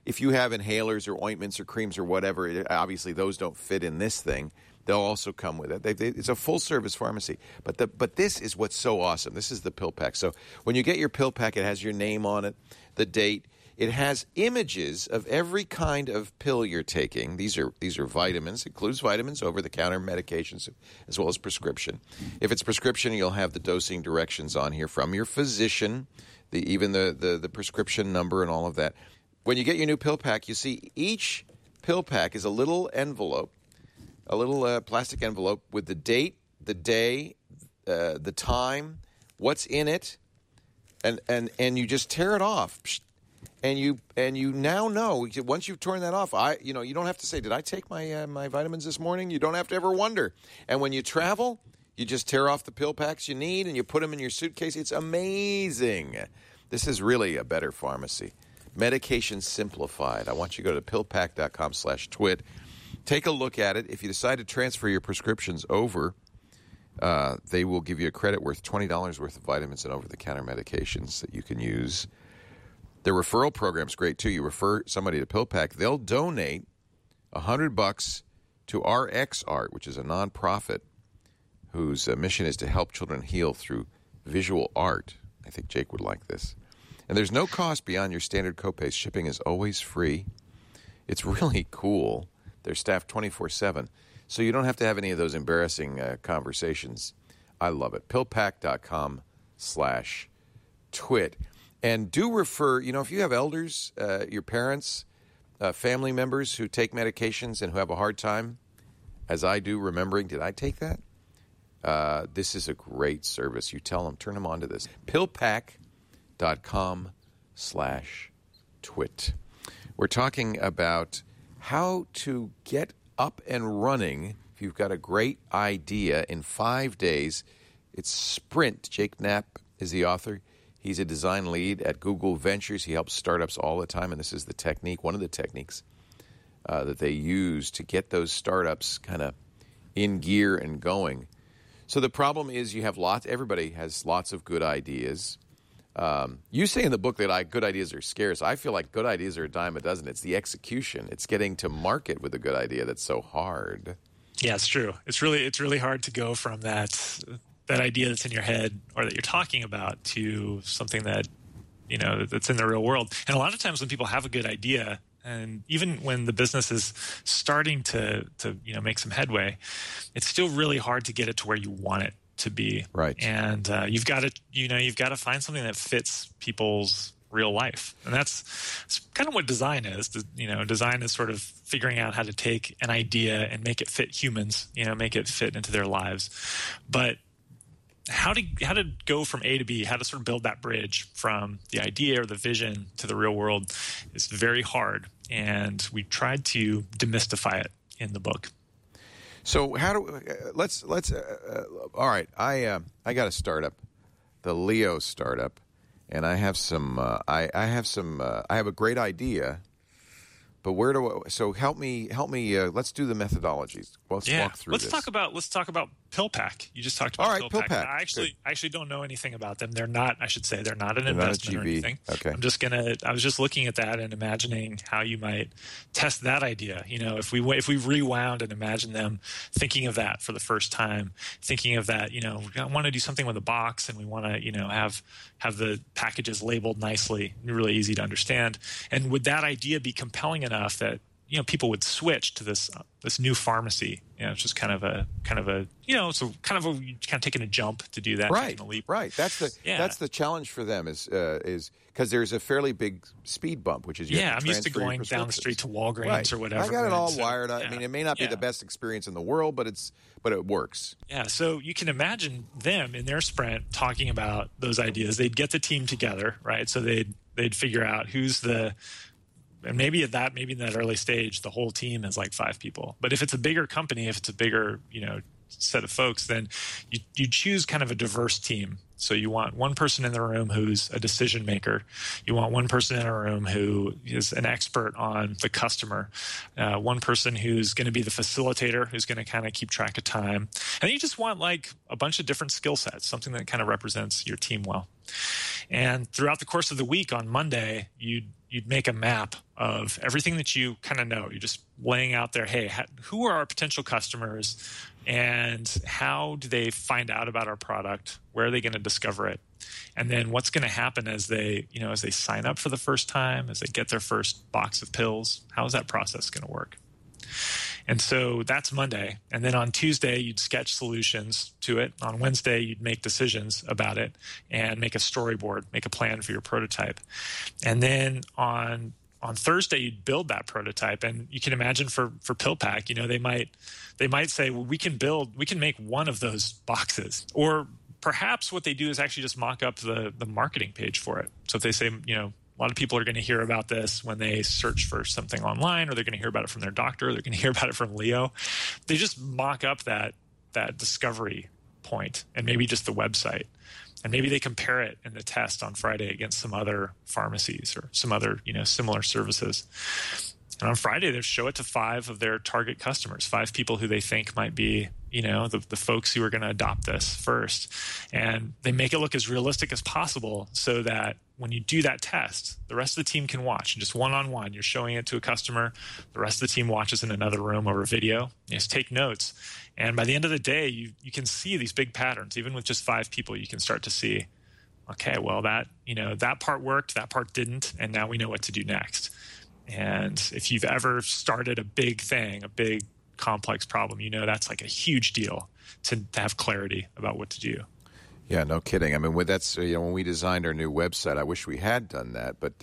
if you have inhalers or ointments or creams or whatever, it, obviously those don't fit in this thing. They'll also come with it. They, they, it's a full-service pharmacy. But the but this is what's so awesome. This is the pill pack. So when you get your pill pack, it has your name on it, the date. It has images of every kind of pill you're taking. These are these are vitamins. It includes vitamins, over-the-counter medications, as well as prescription. If it's prescription, you'll have the dosing directions on here from your physician, the even the, the, the prescription number and all of that. When you get your new pill pack, you see each pill pack is a little envelope, a little uh, plastic envelope with the date, the day, uh, the time, what's in it, and, and, and you just tear it off. And you and you now know, once you've torn that off, I you know you don't have to say, did I take my uh, my vitamins this morning? You don't have to ever wonder. And when you travel, you just tear off the pill packs you need and you put them in your suitcase. It's amazing. This is really a better pharmacy. Medication simplified. I want you to go to pillpack.com slash twit. Take a look at it. If you decide to transfer your prescriptions over, uh, they will give you a credit worth twenty dollars worth of vitamins and over-the-counter medications that you can use. The referral program's great, too. You refer somebody to PillPack, they'll donate one hundred bucks to R X Art, which is a nonprofit whose uh, mission is to help children heal through visual art. I think Jake would like this. And there's no cost beyond your standard copays. Shipping is always free. It's really cool. They're staffed twenty-four seven, so you don't have to have any of those embarrassing uh, conversations. I love it. pillpack.com slash twit. And do refer, you know, if you have elders, uh, your parents, uh, family members who take medications and who have a hard time, as I do, remembering, did I take that? Uh, this is a great service. You tell them, turn them on to this. pillpack.com slash twit. We're talking about how to get up and running if you've got a great idea in five days. It's Sprint. Jake Knapp is the author. He's a design lead at Google Ventures. He helps startups all the time, and this is the technique, one of the techniques uh, that they use to get those startups kind of in gear and going. So the problem is you have lots, everybody has lots of good ideas. Um, you say in the book that I, good ideas are scarce. I feel like good ideas are a dime a dozen. It's the execution. It's getting to market with a good idea that's so hard. Yeah, it's true. It's really it's really hard to go from that that idea that's in your head or that you're talking about to something that, you know, that's in the real world. And a lot of times when people have a good idea, and even when the business is starting to, to you know, make some headway, it's still really hard to get it to where you want it to be. Right. And uh, you've got to, you know, you've got to find something that fits people's real life. And that's, that's kind of what design is. You know, design is sort of figuring out how to take an idea and make it fit humans, you know, make it fit into their lives. But how to how to go from A to B, how to sort of build that bridge from the idea or the vision to the real world is very hard. And we tried to demystify it in the book. So how do uh, let's let's uh, uh, all right? I uh, I got a startup, the Leo startup, and I have some uh, I I have some uh, I have a great idea. But where do I, so help me help me uh, let's do the methodologies. Let's yeah. walk through let's this. talk about let's talk about PillPack. You just talked about All right, PillPack. PillPack. I actually Good. I actually don't know anything about them. They're not I should say they're not an They're not a investment or G V. anything. Okay. I'm just gonna I was just looking at that and imagining how you might test that idea. You know, if we if we rewound and imagine them thinking of that for the first time, thinking of that, you know, we want to do something with a box and we want to, you know, have have the packages labeled nicely, really easy to understand. And would that idea be compelling enough that, you know, people would switch to this uh, this new pharmacy? You know, it's just kind of a kind of a you know, it's a kind of a kind of taking a jump to do that, Right, taking a leap. right. That's the Yeah. that's the challenge for them is uh, is because there's a fairly big speed bump, which is you Yeah, have to I'm used to transfer your going down the street to prescriptions. Walgreens Right. or whatever. I got it all and so- wired up. I yeah, mean, it may not be yeah. the best experience in the world, but it's but it works. Yeah, so you can imagine them in their sprint talking about those ideas. They'd get the team together, right? So they'd they'd figure out who's the and maybe at that maybe in that early stage the whole team is like five people. But if it's a bigger company, if it's a bigger, you know, set of folks, then you you choose kind of a diverse team. So you want one person in the room who's a decision maker. You want one person in a room who is an expert on the customer. Uh, one person who's going to be the facilitator, who's going to kind of keep track of time. And then you just want like a bunch of different skill sets, something that kind of represents your team well. And throughout the course of the week on Monday, you'd you'd make a map of everything that you kind of know. You're just laying out there, hey, how, who are our potential customers, and how do they find out about our product? Where are they going to discover it? And then what's going to happen as they, you know, as they sign up for the first time, as they get their first box of pills? How is that process going to work? And so that's Monday. And then on Tuesday, you'd sketch solutions to it. On Wednesday, you'd make decisions about it and make a storyboard, make a plan for your prototype. And then on on Thursday, you'd build that prototype. And you can imagine for, for PillPack, you know, they might they might say, well, we can build, we can make one of those boxes. Or perhaps what they do is actually just mock up the, the marketing page for it. So if they say, you know, a lot of people are going to hear about this when they search for something online, or they're going to hear about it from their doctor, or they're going to hear about it from Leo. They just mock up that that discovery point and maybe just the website. And maybe they compare it in the test on Friday against some other pharmacies or some other, you know, similar services. And on Friday, they show it to five of their target customers, five people who they think might be, you know, the, the folks who are going to adopt this first. And they make it look as realistic as possible so that when you do that test, the rest of the team can watch. Just one-on-one, you're showing it to a customer. The rest of the team watches in another room over video. You just take notes. And by the end of the day, you, you can see these big patterns. Even with just five people, you can start to see, okay, well, that, you know, that part worked, that part didn't, and now we know what to do next. And if you've ever started a big thing, a big complex problem, you know that's like a huge deal to, to have clarity about what to do. Yeah, no kidding. I mean, with that's you know when we designed our new website, I wish we had done that, but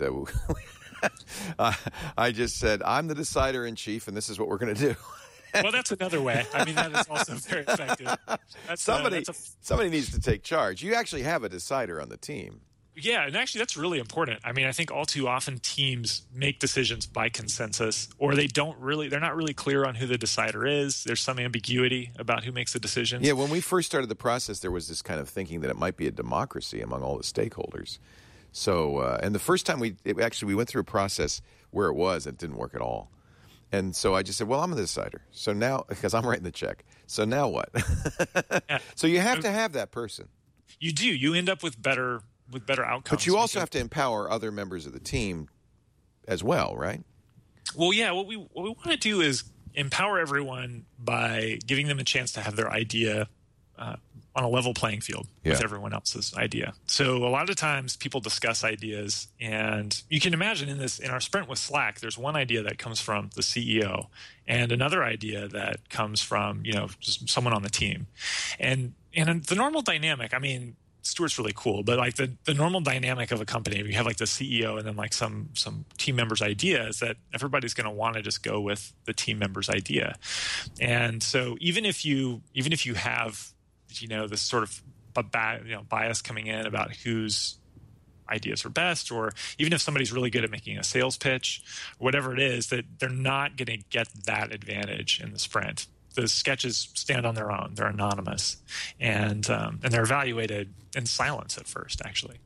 uh, uh, I just said I'm the decider in chief, and this is what we're going to do. Well, that's another way. I mean, that is also very effective. That's, somebody, uh, that's a, somebody needs to take charge. You actually have a decider on the team. Yeah, and actually that's really important. I mean, I think all too often teams make decisions by consensus, or they don't really, they're not really clear on who the decider is. There's some ambiguity about who makes the decisions. Yeah, when we first started the process, there was this kind of thinking that it might be a democracy among all the stakeholders. So, uh, and the first time we, it, actually we went through a process where it was, it didn't work at all. And so I just said, well, I'm the decider. So now, because I'm writing the check. So now what? Yeah. So you have to have that person. You do. You end up with better with better outcomes. But you also have to empower other members of the team as well, right? Well, yeah. What we what we want to do is empower everyone by giving them a chance to have their idea uh, on a level playing field yeah. with everyone else's idea. So a lot of times people discuss ideas, and you can imagine in this in our sprint with Slack, there's one idea that comes from the C E O, and another idea that comes from you know just someone on the team, and and the normal dynamic. I mean. Stuart's really cool, but like the, the normal dynamic of a company, you have like the C E O and then like some some team members' idea is that everybody's going to want to just go with the team member's idea. And so even if you even if you have you know this sort of a ba- you know bias coming in about whose ideas are best, or even if somebody's really good at making a sales pitch, or whatever it is, that they're not going to get that advantage in the sprint. The sketches stand on their own; they're anonymous, and um, and they're evaluated in silence at first, actually.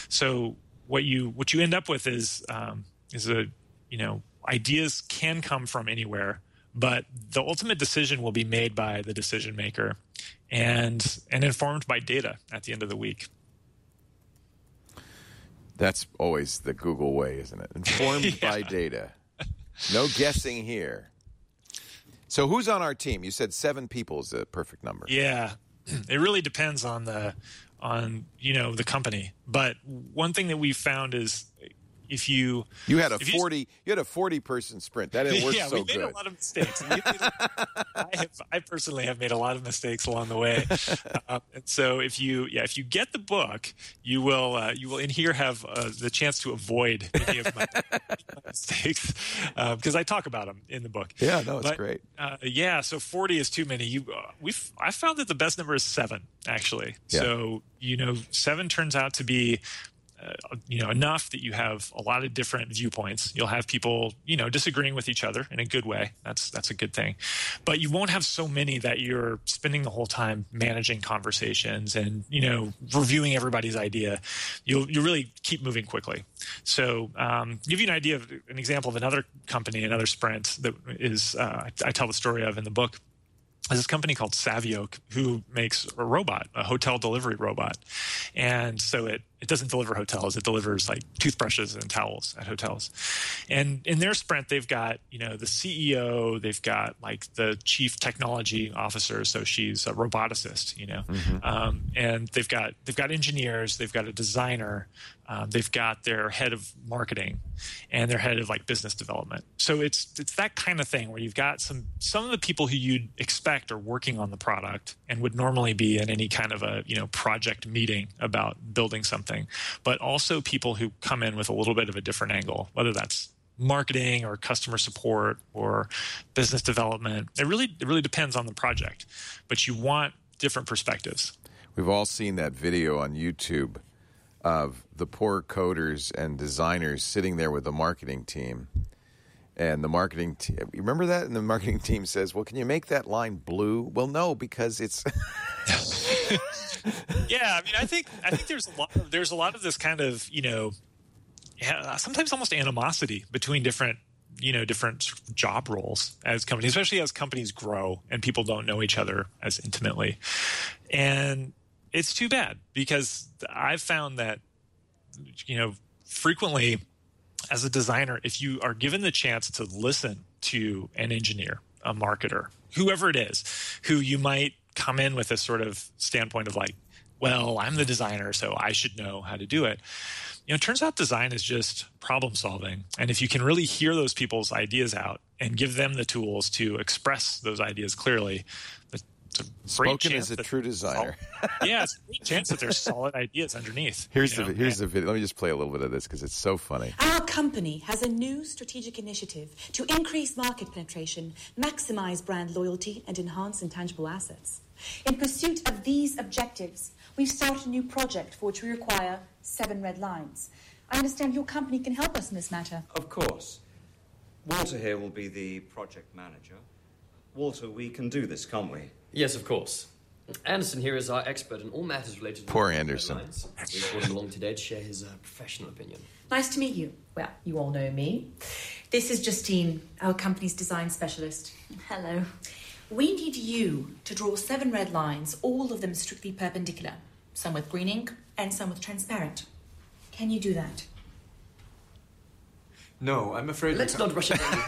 So what you what you end up with is um, is a you know ideas can come from anywhere, but the ultimate decision will be made by the decision maker, and and informed by data at the end of the week. That's always the Google way, isn't it? Informed yeah. by data. No guessing here. So who's on our team? You said seven people is the perfect number. Yeah, it really depends on the on you know the company. But one thing that we found is if you you had a forty you, you had a forty person sprint that didn't work yeah, so we made good. a lot of mistakes. I, have, I personally have made a lot of mistakes along the way. Uh, and so if you yeah if you get the book, you will uh, you will in here have uh, the chance to avoid any of my mistakes because uh, I talk about them in the book. Yeah, no, it's but, great. Uh, yeah, so forty is too many. You uh, we I found that the best number is seven actually. Yeah. So you know seven turns out to be. Uh, you know, enough that you have a lot of different viewpoints. You'll have people, you know, disagreeing with each other in a good way. That's that's a good thing. But you won't have so many that you're spending the whole time managing conversations and, you know, reviewing everybody's idea. You'll you really keep moving quickly. So um, give you an idea of an example of another company, another sprint that is uh, I, I tell the story of in the book. There's this company called Savioke who makes a robot, a hotel delivery robot. And so it it doesn't deliver hotels. It delivers like toothbrushes and towels at hotels. And in their sprint, they've got, you know, the C E O, they've got like the chief technology officer. So she's a roboticist, you know, mm-hmm. um, and they've got, they've got engineers, they've got a designer, um, they've got their head of marketing and their head of like business development. So it's, it's that kind of thing where you've got some, some of the people who you'd expect are working on the product and would normally be in any kind of a, you know, project meeting about building something. But also people who come in with a little bit of a different angle, whether that's marketing or customer support or business development. It really it really depends on the project, but you want different perspectives. We've all seen that video on YouTube of the poor coders and designers sitting there with the marketing team. And the marketing team, you remember that? And the marketing team says, well, can you make that line blue? Well, no, because it's... Yeah, I mean, I think I think there's a lot of, there's a lot of this kind of, you know, yeah, sometimes almost animosity between different, you know, different job roles as companies, especially as companies grow and people don't know each other as intimately. And it's too bad because I've found that, you know, frequently as a designer, if you are given the chance to listen to an engineer, a marketer, whoever it is, who you might come in with a sort of standpoint of like, well, I'm the designer, so I should know how to do it. You know, it turns out design is just problem solving. And if you can really hear those people's ideas out and give them the tools to express those ideas clearly, it's a great Spoken chance as a that, true designer. yeah, it's a great chance that there's solid ideas underneath. Here's you the know? here's and, the video. Let me just play a little bit of this because it's so funny. Our company has a new strategic initiative to increase market penetration, maximize brand loyalty, and enhance intangible assets. In pursuit of these objectives, we've started a new project for which we require seven red lines. I understand your company can help us in this matter. Of course. Walter here will be the project manager. Walter, we can do this, can't we? Yes, of course. Anderson here is our expert in all matters related to... Poor Anderson. We've brought him along today to share his uh, professional opinion. Nice to meet you. Well, you all know me. This is Justine, our company's design specialist. Hello. We need you to draw seven red lines, all of them strictly perpendicular, some with green ink and some with transparent. Can you do that? No, I'm afraid... Let's not rush it down.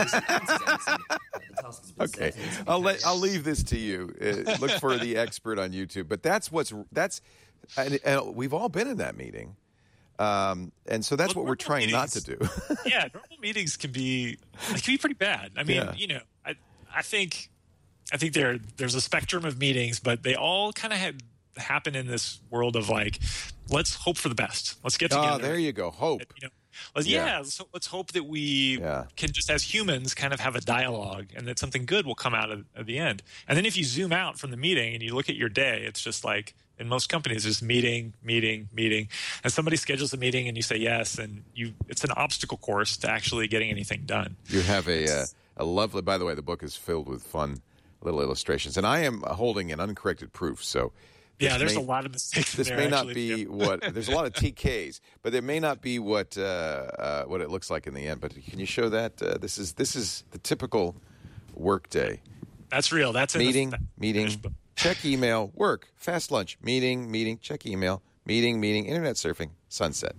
Okay, I'll let I'll leave this to you. Uh, look for the expert on YouTube. But that's what's that's, and, and we've all been in that meeting, um, and so that's well, what we're trying meetings, not to do. yeah, normal meetings can be they can be pretty bad. I mean, Yeah. you know, I I think I think there there's a spectrum of meetings, but they all kind of had happen in this world of like, let's hope for the best. Let's get together. Oh, there you go. Hope. You know, let's, Yeah. yeah. so let's hope that we Yeah. can just as humans kind of have a dialogue and that something good will come out of, at the end. And then if you zoom out from the meeting and you look at your day, it's just like in most companies, there's meeting, meeting, meeting. And somebody schedules a meeting and you say yes, and you it's an obstacle course to actually getting anything done. You have a uh, a lovely. By the way, the book is filled with fun little illustrations, and I am holding an uncorrected proof. So. Yeah, there's may, a lot of mistakes. This in may there, not actually. be what there's a lot of T Ks, but it may not be what uh, uh, what it looks like in the end. But can you show that? Uh, this is this is the typical work day. That's real. That's in meeting, the, meeting, check email, work, fast lunch, meeting, meeting, check email, meeting, meeting, internet surfing, sunset.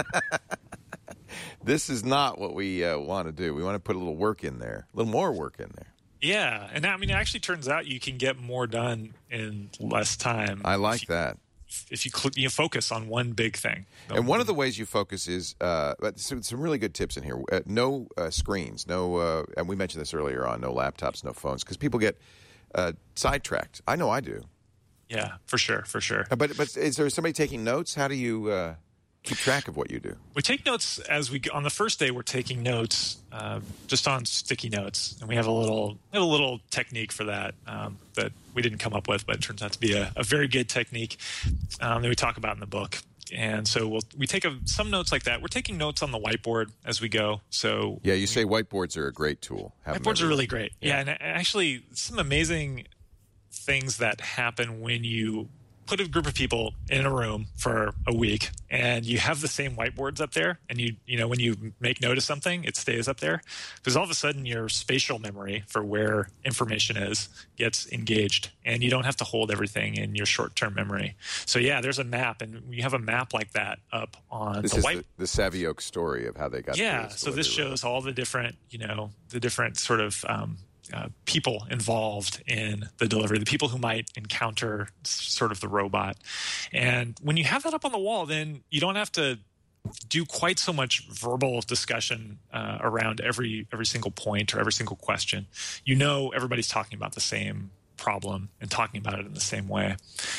This is not what we uh, want to do. We want to put a little work in there, a little more work in there. Yeah, and I mean, it actually turns out you can get more done in less time. I like if you, that. If you, cl- you focus on one big thing. And one of the ways you focus is uh, some, some really good tips in here. Uh, no uh, screens, no, uh, and we mentioned this earlier on. No laptops, no phones, because people get uh, sidetracked. I know I do. Yeah, for sure, for sure. Uh, But but is there somebody taking notes? How do you uh, keep track of what you do? We take notes as we on the first day. We're taking notes uh, just on sticky notes, and we have a little we have a little technique for that um, that we didn't come up with, but it turns out to be a, a very good technique um, that we talk about in the book. And so we'll we take a, some notes like that. We're taking notes on the whiteboard as we go. So yeah, you say whiteboards are a great tool. Have them whiteboards are everywhere. really great. Yeah. Yeah, and actually some amazing things that happen when you put a group of people in a room for a week and you have the same whiteboards up there, and you you know when you make note of something, it stays up there, because all of a sudden your spatial memory for where information is gets engaged, and you don't have to hold everything in your short-term memory. So yeah, there's a map, and we have a map like that up on this the is white. the, the Savvy Oak story of how they got. Yeah, to so this shows all the different, you know, the different sort of um, uh, people involved in the delivery, the people who might encounter sort of the robot. And when you have that up on the wall, then you don't have to do quite so much verbal discussion uh, around every every single point or every single question. You know, everybody's talking about the same problem and talking about it in the same way.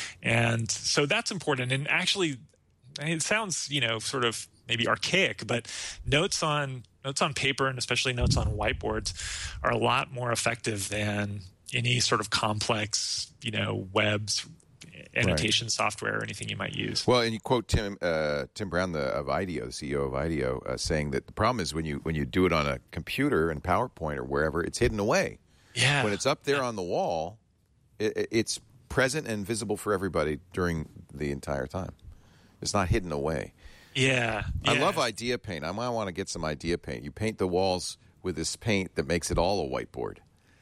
And so that's important. And actually, it sounds, you know, sort of maybe archaic, but notes on notes on paper, and especially notes on whiteboards, are a lot more effective than any sort of complex, you know, webs, annotation right. software, or anything you might use. Well, and you quote Tim uh, Tim Brown the, of IDEO, the C E O of IDEO, uh, saying that the problem is when you when you do it on a computer and PowerPoint or wherever, it's hidden away. Yeah. When it's up there on the wall, it, it's present and visible for everybody during the entire time. It's not hidden away. Yeah, yeah. I love idea paint. I might want to get some idea paint. You paint the walls with this paint that makes it all a whiteboard.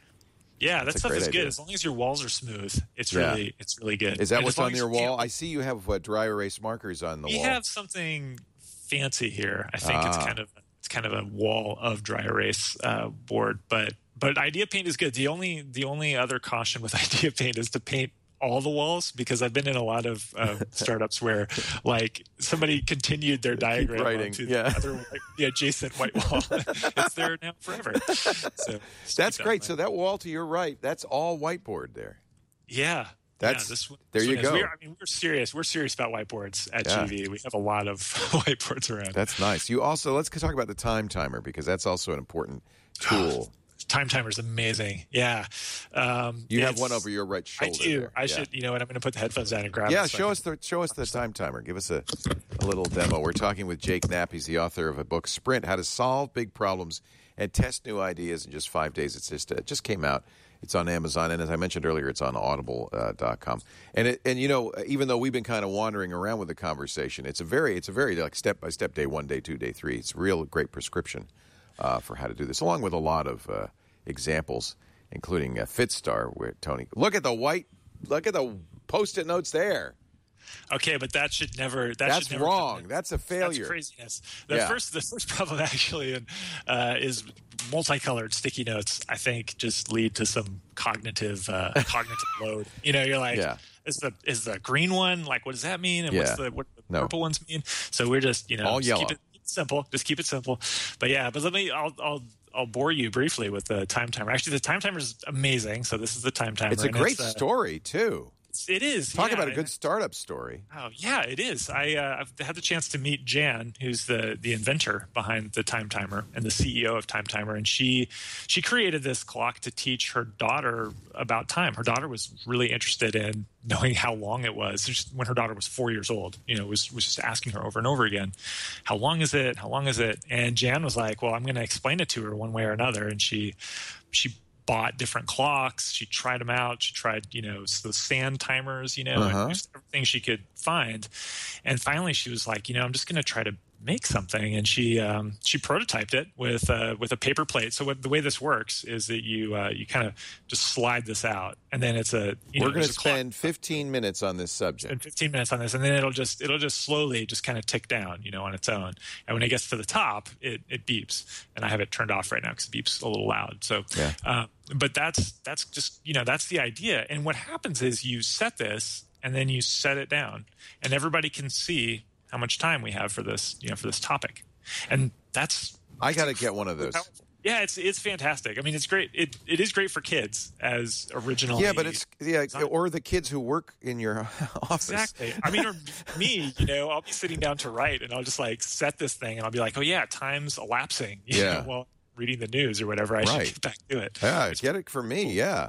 Yeah, That's that stuff is idea. good. As long as your walls are smooth, it's yeah. really it's really good. Is that and what's on your wall? Can't... I see you have uh, dry erase markers on the we wall. We have something fancy here. I think ah. it's kind of it's kind of a wall of dry erase uh, board, but but idea paint is good. The only the only other caution with idea paint is to paint all the walls, because I've been in a lot of uh, startups where, like, somebody continued their diagram onto yeah. the other white, the adjacent white wall. It's there now forever. So that's great. So that wall to your right, that's all whiteboard there. Yeah. That's yeah, this, this there you go. We're, I mean, we're serious. We're serious about whiteboards at yeah. G V. We have a lot of whiteboards around. That's nice. You also let's talk about the time timer, because that's also an important tool. Time timer is amazing. Yeah. Um, you have one over your right shoulder. I do. There. I yeah. should, you know what, I'm going to put the headphones down and grab yeah, it. Yeah, show us the show us the time timer. Give us a, a little demo. We're talking with Jake Knapp. He's the author of a book, Sprint, How to Solve Big Problems and Test New Ideas in Just Five Days. It's just, it just came out. It's on Amazon, and as I mentioned earlier, it's on audible dot com. Uh, and it, and you know, even though we've been kind of wandering around with the conversation, it's a very it's a very like step by step, day one, day two, day three. It's a real great prescription uh, for how to do this, along with a lot of uh, examples, including uh, Fitstar, where Tony, look at the white, look at the post-it notes there. Okay, but that should never. That That's should never wrong. That's a failure. That's craziness. The yeah. first, the first problem actually uh, is multicolored sticky notes. I think just lead to some cognitive uh, cognitive load. You know, you're like, yeah. is the is the green one like? What does that mean? And yeah. what's the what do the no. purple ones mean? So we're just you know all just yellow. Keep it simple. Just keep it simple. But yeah, but let me. I'll. I'll I'll bore you briefly with the time timer. Actually, the time timer is amazing. So this is the time timer. It's a great it's, uh, story too. It is. Talk yeah. about a good startup story. Oh yeah, it is. I uh, I've had the chance to meet Jan, who's the the inventor behind the time timer and the C E O of Time Timer, and she she created this clock to teach her daughter about time. Her daughter was really interested in knowing how long it was. Just when her daughter was four years old, you know, was was just asking her over and over again, how long is it? How long is it? And Jan was like, well, I'm going to explain it to her one way or another, and she she. bought different clocks. She tried them out. She tried, you know, those sand timers, you know, uh-huh. and just everything she could find. And finally, she was like, you know, I'm just going to try to make something. And she um, she prototyped it with uh, with a paper plate. So what, the way this works is that you uh, you kind of just slide this out, and then it's a. You We're know, going to spend fifteen minutes on this subject. Spend fifteen minutes on this, and then it'll just it'll just slowly just kind of tick down, you know, on its own. And when it gets to the top, it, it beeps. And I have it turned off right now because it beeps a little loud. So. Yeah. Uh, But that's that's just you know that's the idea. And what happens is you set this and then you set it down, and everybody can see how much time we have for this you know for this topic. And that's I got to get one of those. Yeah, it's it's fantastic. I mean, it's great. It it is great for kids as original. Yeah, but it's yeah, or the kids who work in your office. Exactly. I mean, or me, you know, I'll be sitting down to write, and I'll just like set this thing, and I'll be like, oh yeah, time's elapsing. You yeah. know, well. Reading the news or whatever, I right. should get back to it. Yeah, get it for me. Yeah,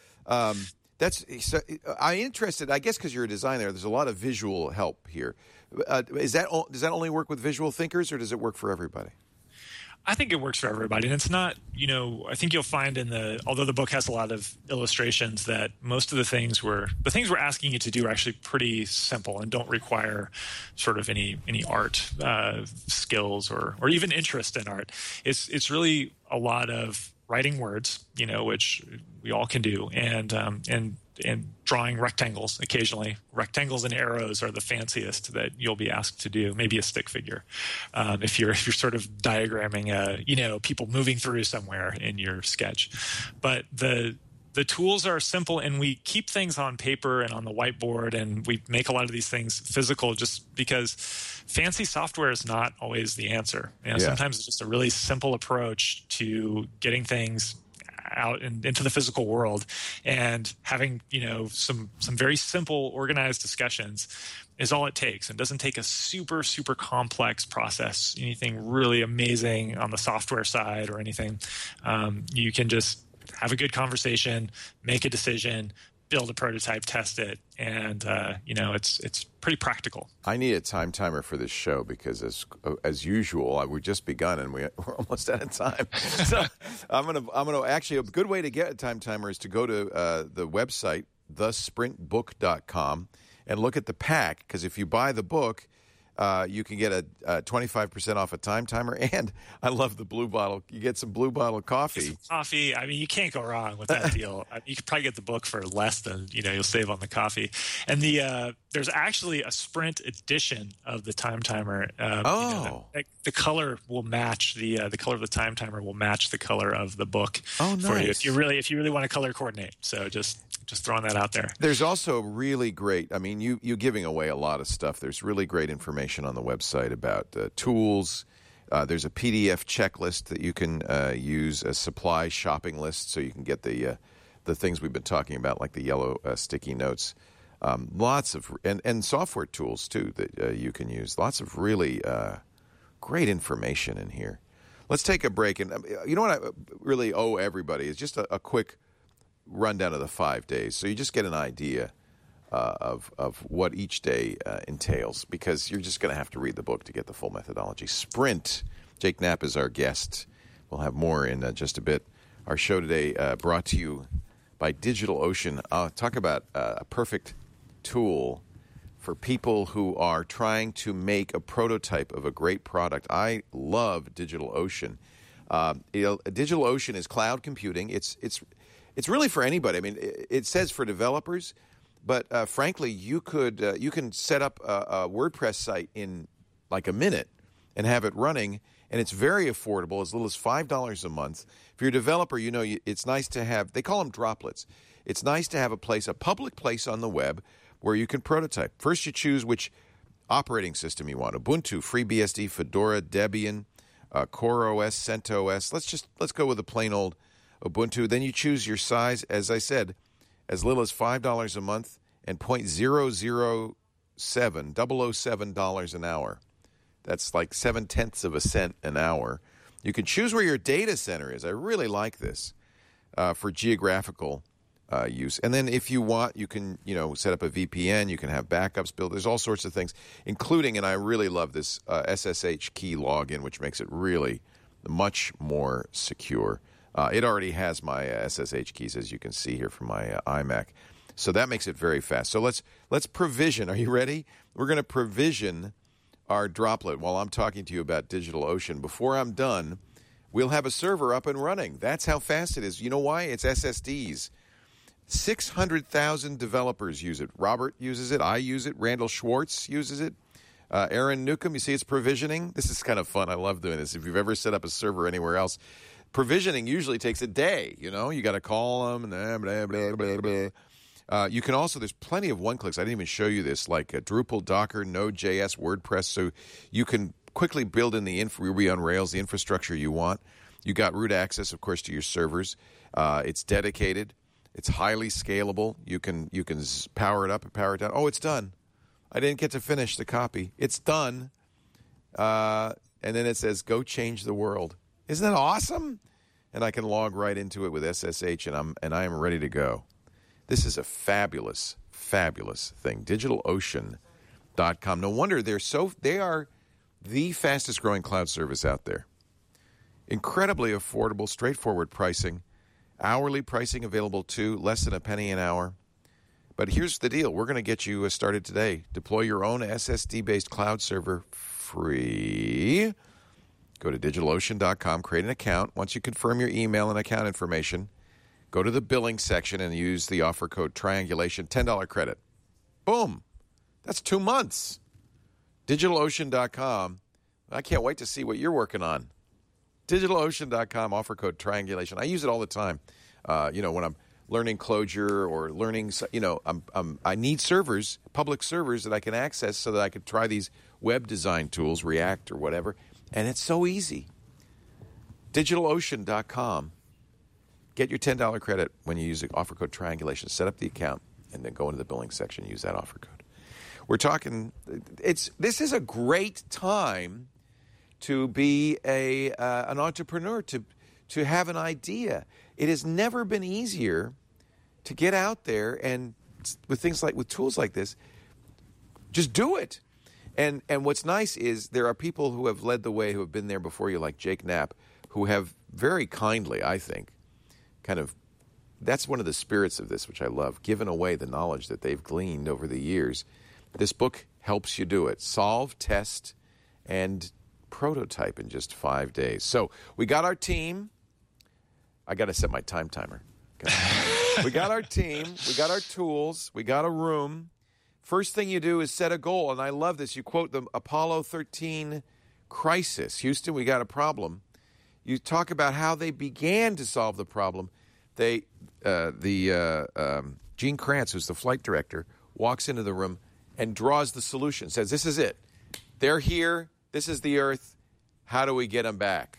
um, that's. So, I'm interested. I guess because you're a designer, there's a lot of visual help here. Uh, is that does that only work with visual thinkers, or does it work for everybody? I think it works for everybody. And it's not, you know, I think you'll find in the, although the book has a lot of illustrations, that most of the things we're, the things we're asking you to do are actually pretty simple and don't require sort of any, any art uh, skills or, or even interest in art. It's, it's really a lot of writing words, you know, which we all can do, and, um, and, and drawing rectangles occasionally. Rectangles and arrows are the fanciest that you'll be asked to do. Maybe a stick figure, um, if you're if you're sort of diagramming, uh, you know, people moving through somewhere in your sketch. But the the tools are simple, and we keep things on paper and on the whiteboard, and we make a lot of these things physical, just because fancy software is not always the answer. You know, Yeah. Sometimes it's just a really simple approach to getting things out in, into the physical world, and having, you know, some some very simple organized discussions is all it takes. It doesn't take a super super complex process, anything really amazing on the software side or anything. Um, you can just have a good conversation, make a decision, build a prototype, test it, and uh, you know, it's it's pretty practical. I need a time timer for this show because, as as usual, we've just begun and we, we're almost out of time. So I'm gonna I'm gonna actually, a good way to get a time timer is to go to uh, the website the sprint book dot com and look at the pack, because if you buy the book, Uh, you can get a, a twenty-five percent off a time timer, and I love the Blue Bottle. You get some Blue Bottle coffee. Some coffee. I mean, you can't go wrong with that deal. I mean, you could probably get the book for less than, you know, you'll save on the coffee. And the uh, there's actually a Sprint edition of the time timer. Um, oh, you know, the, the color will match the uh, the color of the time timer will match the color of the book. Oh, nice. For you if you really if you really want to color coordinate. So just. Just throwing that out there. There's also really great, I mean, you, you're giving away a lot of stuff. There's really great information on the website about uh, tools. Uh, there's a P D F checklist that you can uh, use, a supply shopping list, so you can get the uh, the things we've been talking about, like the yellow uh, sticky notes. Um, lots of, and, and software tools, too, that uh, you can use. Lots of really uh, great information in here. Let's take a break. And um, you know what I really owe everybody is just a, a quick rundown of the five days, so you just get an idea uh, of of what each day uh, entails, because you're just going to have to read the book to get the full methodology. Sprint. Jake Knapp is our guest. We'll have more in uh, just a bit. Our show today uh, brought to you by DigitalOcean. Uh, talk about uh, a perfect tool for people who are trying to make a prototype of a great product. I love DigitalOcean. Uh, you know, DigitalOcean is cloud computing. It's it's It's really for anybody. I mean, it says for developers, but uh, frankly, you could uh, you can set up a, a WordPress site in like a minute and have it running, and it's very affordable, as little as five dollars a month. If you're a developer, you know it's nice to have. They call them droplets. It's nice to have a place, a public place on the web where you can prototype. First, you choose which operating system you want: Ubuntu, FreeBSD, Fedora, Debian, uh, CoreOS, CentOS. Let's just let's go with a plain old Ubuntu. Then you choose your size, as I said, as little as five dollars a month and zero point zero zero seven, double oh seven dollars an hour. That's like seven-tenths of a cent an hour. You can choose where your data center is. I really like this uh, for geographical uh, use. And then if you want, you can, you know, set up a V P N. You can have backups built. There's all sorts of things, including, and I really love this, uh, S S H key login, which makes it really much more secure. Uh, it already has my uh, S S H keys, as you can see here from my uh, iMac. So that makes it very fast. So let's let's provision. Are you ready? We're going to provision our droplet while I'm talking to you about DigitalOcean. Before I'm done, we'll have a server up and running. That's how fast it is. You know why? It's S S Ds. six hundred thousand developers use it. Robert uses it. I use it. Randall Schwartz uses it. Uh, Aaron Newcomb, you see it's provisioning. This is kind of fun. I love doing this. If you've ever set up a server anywhere else, provisioning usually takes a day. You know, you got to call them and blah, blah, blah, blah. Uh, you can also, there's plenty of one-clicks. I didn't even show you this, like uh, Drupal, Docker, Node.js, WordPress. So you can quickly build in the inf- Ruby on Rails, the infrastructure you want. You got root access, of course, to your servers. Uh, it's dedicated. It's highly scalable. You can you can power it up and power it down. Oh, it's done. I didn't get to finish the copy. It's done. Uh, and then it says, go change the world. Isn't that awesome? And I can log right into it with S S H, and I'm and I am ready to go. This is a fabulous, fabulous thing. DigitalOcean dot com. No wonder they're so they are the fastest growing cloud service out there. Incredibly affordable, straightforward pricing. Hourly pricing available too, less than a penny an hour. But here's the deal. We're going to get you started today. Deploy your own S S D-based cloud server free. Go to DigitalOcean dot com, create an account. Once you confirm your email and account information, go to the billing section and use the offer code Triangulation, ten dollars credit. Boom. That's two months. DigitalOcean dot com. I can't wait to see what you're working on. DigitalOcean dot com, offer code Triangulation. I use it all the time. Uh, you know, when I'm learning Clojure or learning, you know, I'm, I'm, I need servers, public servers that I can access so that I could try these web design tools, React or whatever. And it's so easy. DigitalOcean dot com. Get your ten dollars credit when you use the offer code Triangulation. Set up the account and then go into the billing section and use that offer code. We're talking, it's this is a great time to be a uh, an entrepreneur, to to have an idea. It has never been easier to get out there and with things like with tools like this, just do it. And and what's nice is there are people who have led the way, who have been there before you, like Jake Knapp, who have very kindly, I think, kind of, that's one of the spirits of this, which I love, given away the knowledge that they've gleaned over the years. This book helps you do it. Solve, test, and prototype in just five days. So we got our team. I got to set my time timer. We got our team. We got our tools. We got a room. First thing you do is set a goal, and I love this. You quote the Apollo thirteen crisis. Houston, we got a problem. You talk about how they began to solve the problem. They, uh, the uh, um, Gene Kranz, who's the flight director, walks into the room and draws the solution. Says, "This is it. They're here. This is the Earth. How do we get them back?"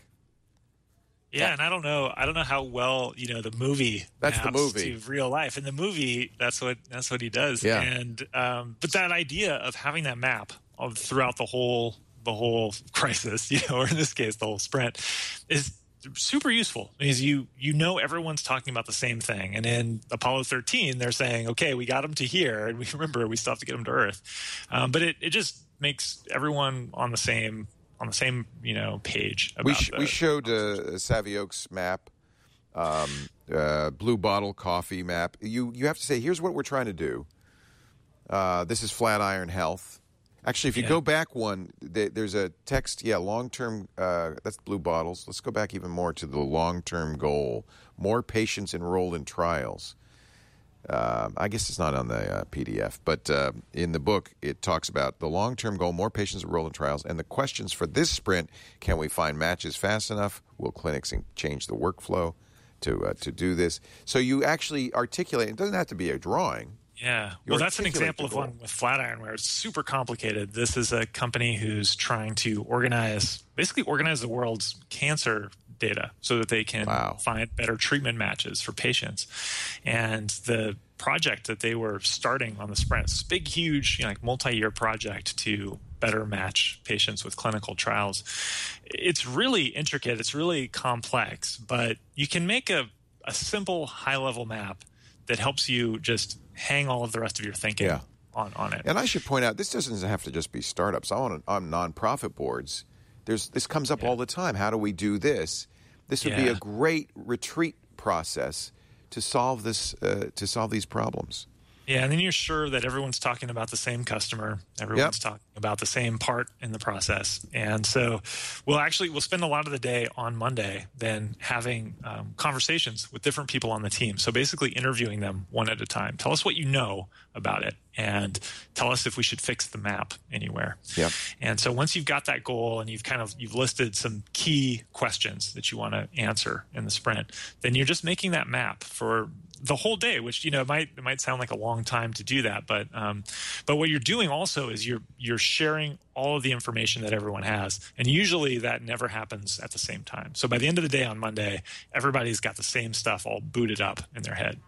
Yeah, and I don't know. I don't know how well you know the movie. That's the maps movie. To real life. In the movie, that's what that's what he does. Yeah. And um, but that idea of having that map of throughout the whole the whole crisis, you know, or in this case, the whole sprint, is super useful because you you know everyone's talking about the same thing. And in Apollo thirteen, they're saying, "Okay, we got them to here, and we remember we still have to get them to Earth." Um, but it it just makes everyone on the same. on the same, you know, page. About we sh- the, we showed uh, Savvy Oaks map, um, uh, Blue Bottle Coffee map. You you have to say, here's what we're trying to do. Uh, this is Flatiron Health. Actually, if you Yeah. go back one, th- there's a text, yeah, long-term, uh, that's Blue Bottles. Let's go back even more to the long-term goal. More patients enrolled in trials. Uh, I guess it's not on the uh, P D F, but uh, in the book, it talks about the long-term goal, more patients enrolled in trials, and the questions for this sprint: can we find matches fast enough? Will clinics change the workflow to uh, to do this? So you actually articulate. It doesn't have to be a drawing. Yeah. You Well, that's an articulate example the of goal. one with Flatiron where it's super complicated. This is a company who's trying to organize, basically organize the world's cancer data so that they can Wow. find better treatment matches for patients. And the project that they were starting on the sprint, this big, huge, you know, like multi-year project to better match patients with clinical trials. It's really intricate. It's really complex, but you can make a, a simple high-level map that helps you just hang all of the rest of your thinking Yeah. on, on it. And I should point out, this doesn't have to just be startups. I'm on, on nonprofit boards. There's this comes up Yeah. all the time. How do we do this? This would be Yeah. a great retreat process to solve this uh, to solve these problems. Yeah, and then you're sure that everyone's talking about the same customer. Everyone's Yep. talking about the same part in the process. And so we'll actually we'll spend a lot of the day on Monday then having um, conversations with different people on the team. So basically interviewing them one at a time. Tell us what you know about it and tell us if we should fix the map anywhere. Yep. And so once you've got that goal and you've kind of you've listed some key questions that you want to answer in the sprint, then you're just making that map for the whole day, which, you know, it might it might sound like a long time to do that, but um, but what you're doing also is you're you're sharing all of the information that everyone has, and usually that never happens at the same time. So by the end of the day on Monday, everybody's got the same stuff all booted up in their head.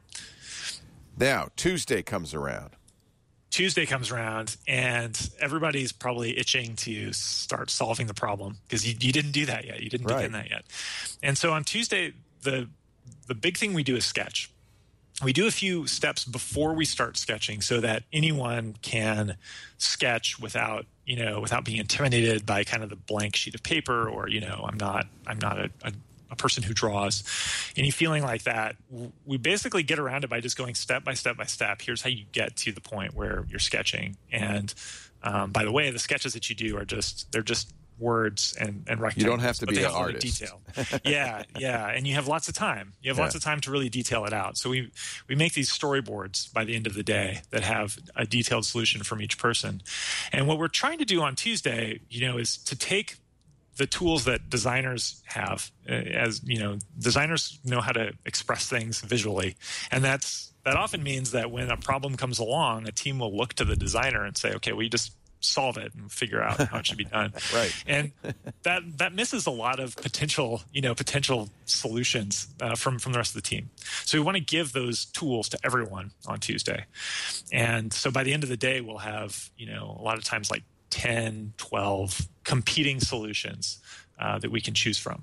Now, Tuesday comes around. Tuesday comes around, and everybody's probably itching to start solving the problem because you, you didn't do that yet. You didn't Right. begin that yet. And so on Tuesday, the the big thing we do is sketch. We do a few steps before we start sketching so that anyone can sketch without you know, without being intimidated by kind of the blank sheet of paper, or, you know, I'm not, I'm not a, a, a person who draws, any feeling like that, we basically get around it by just going step by step by step. Here's how you get to the point where you're sketching. And um, by the way, the sketches that you do are just, they're just words and, and rectangles. You don't have to but be they an have a lot of artist. Detail. yeah, yeah, and you have lots of time. You have Yeah. lots of time to really detail it out. So we we make these storyboards by the end of the day that have a detailed solution from each person. And what we're trying to do on Tuesday, you know, is to take the tools that designers have. Uh, as you know, designers know how to express things visually, and that's that often means that when a problem comes along, a team will look to the designer and say, "Okay, well, you just solve it and figure out how it should be done." Right. And that that misses a lot of potential, you know, potential solutions uh, from from the rest of the team. So we want to give those tools to everyone on Tuesday. And so by the end of the day, we'll have, you know, a lot of times like ten, twelve competing solutions uh, that we can choose from.